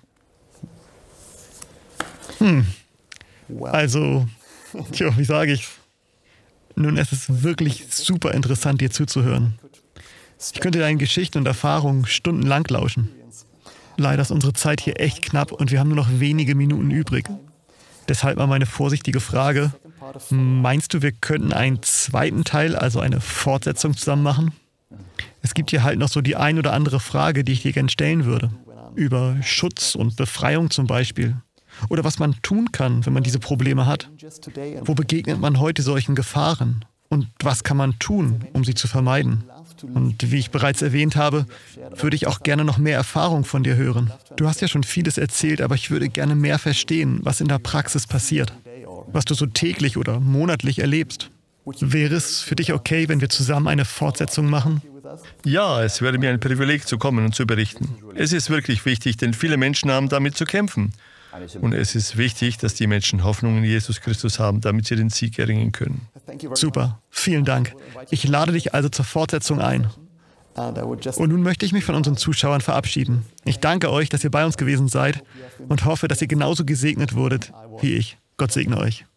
Also, wie sage ich? Nun, es ist wirklich super interessant, dir zuzuhören. Ich könnte deinen Geschichten und Erfahrungen stundenlang lauschen. Leider ist unsere Zeit hier echt knapp und wir haben nur noch wenige Minuten übrig. Deshalb mal meine vorsichtige Frage. Meinst du, wir könnten einen zweiten Teil, also eine Fortsetzung zusammen machen? Es gibt hier halt noch so die ein oder andere Frage, die ich dir gerne stellen würde. Über Schutz und Befreiung zum Beispiel. Oder was man tun kann, wenn man diese Probleme hat. Wo begegnet man heute solchen Gefahren? Und was kann man tun, um sie zu vermeiden? Und wie ich bereits erwähnt habe, würde ich auch gerne noch mehr Erfahrung von dir hören. Du hast ja schon vieles erzählt, aber ich würde gerne mehr verstehen, was in der Praxis passiert. Was du so täglich oder monatlich erlebst. Wäre es für dich okay, wenn wir zusammen eine Fortsetzung machen? Ja, es wäre mir ein Privileg zu kommen und zu berichten. Es ist wirklich wichtig, denn viele Menschen haben damit zu kämpfen. Und es ist wichtig, dass die Menschen Hoffnung in Jesus Christus haben, damit sie den Sieg erringen können. Super, vielen Dank. Ich lade dich also zur Fortsetzung ein. Und nun möchte ich mich von unseren Zuschauern verabschieden. Ich danke euch, dass ihr bei uns gewesen seid und hoffe, dass ihr genauso gesegnet wurdet wie ich. Gott segne euch.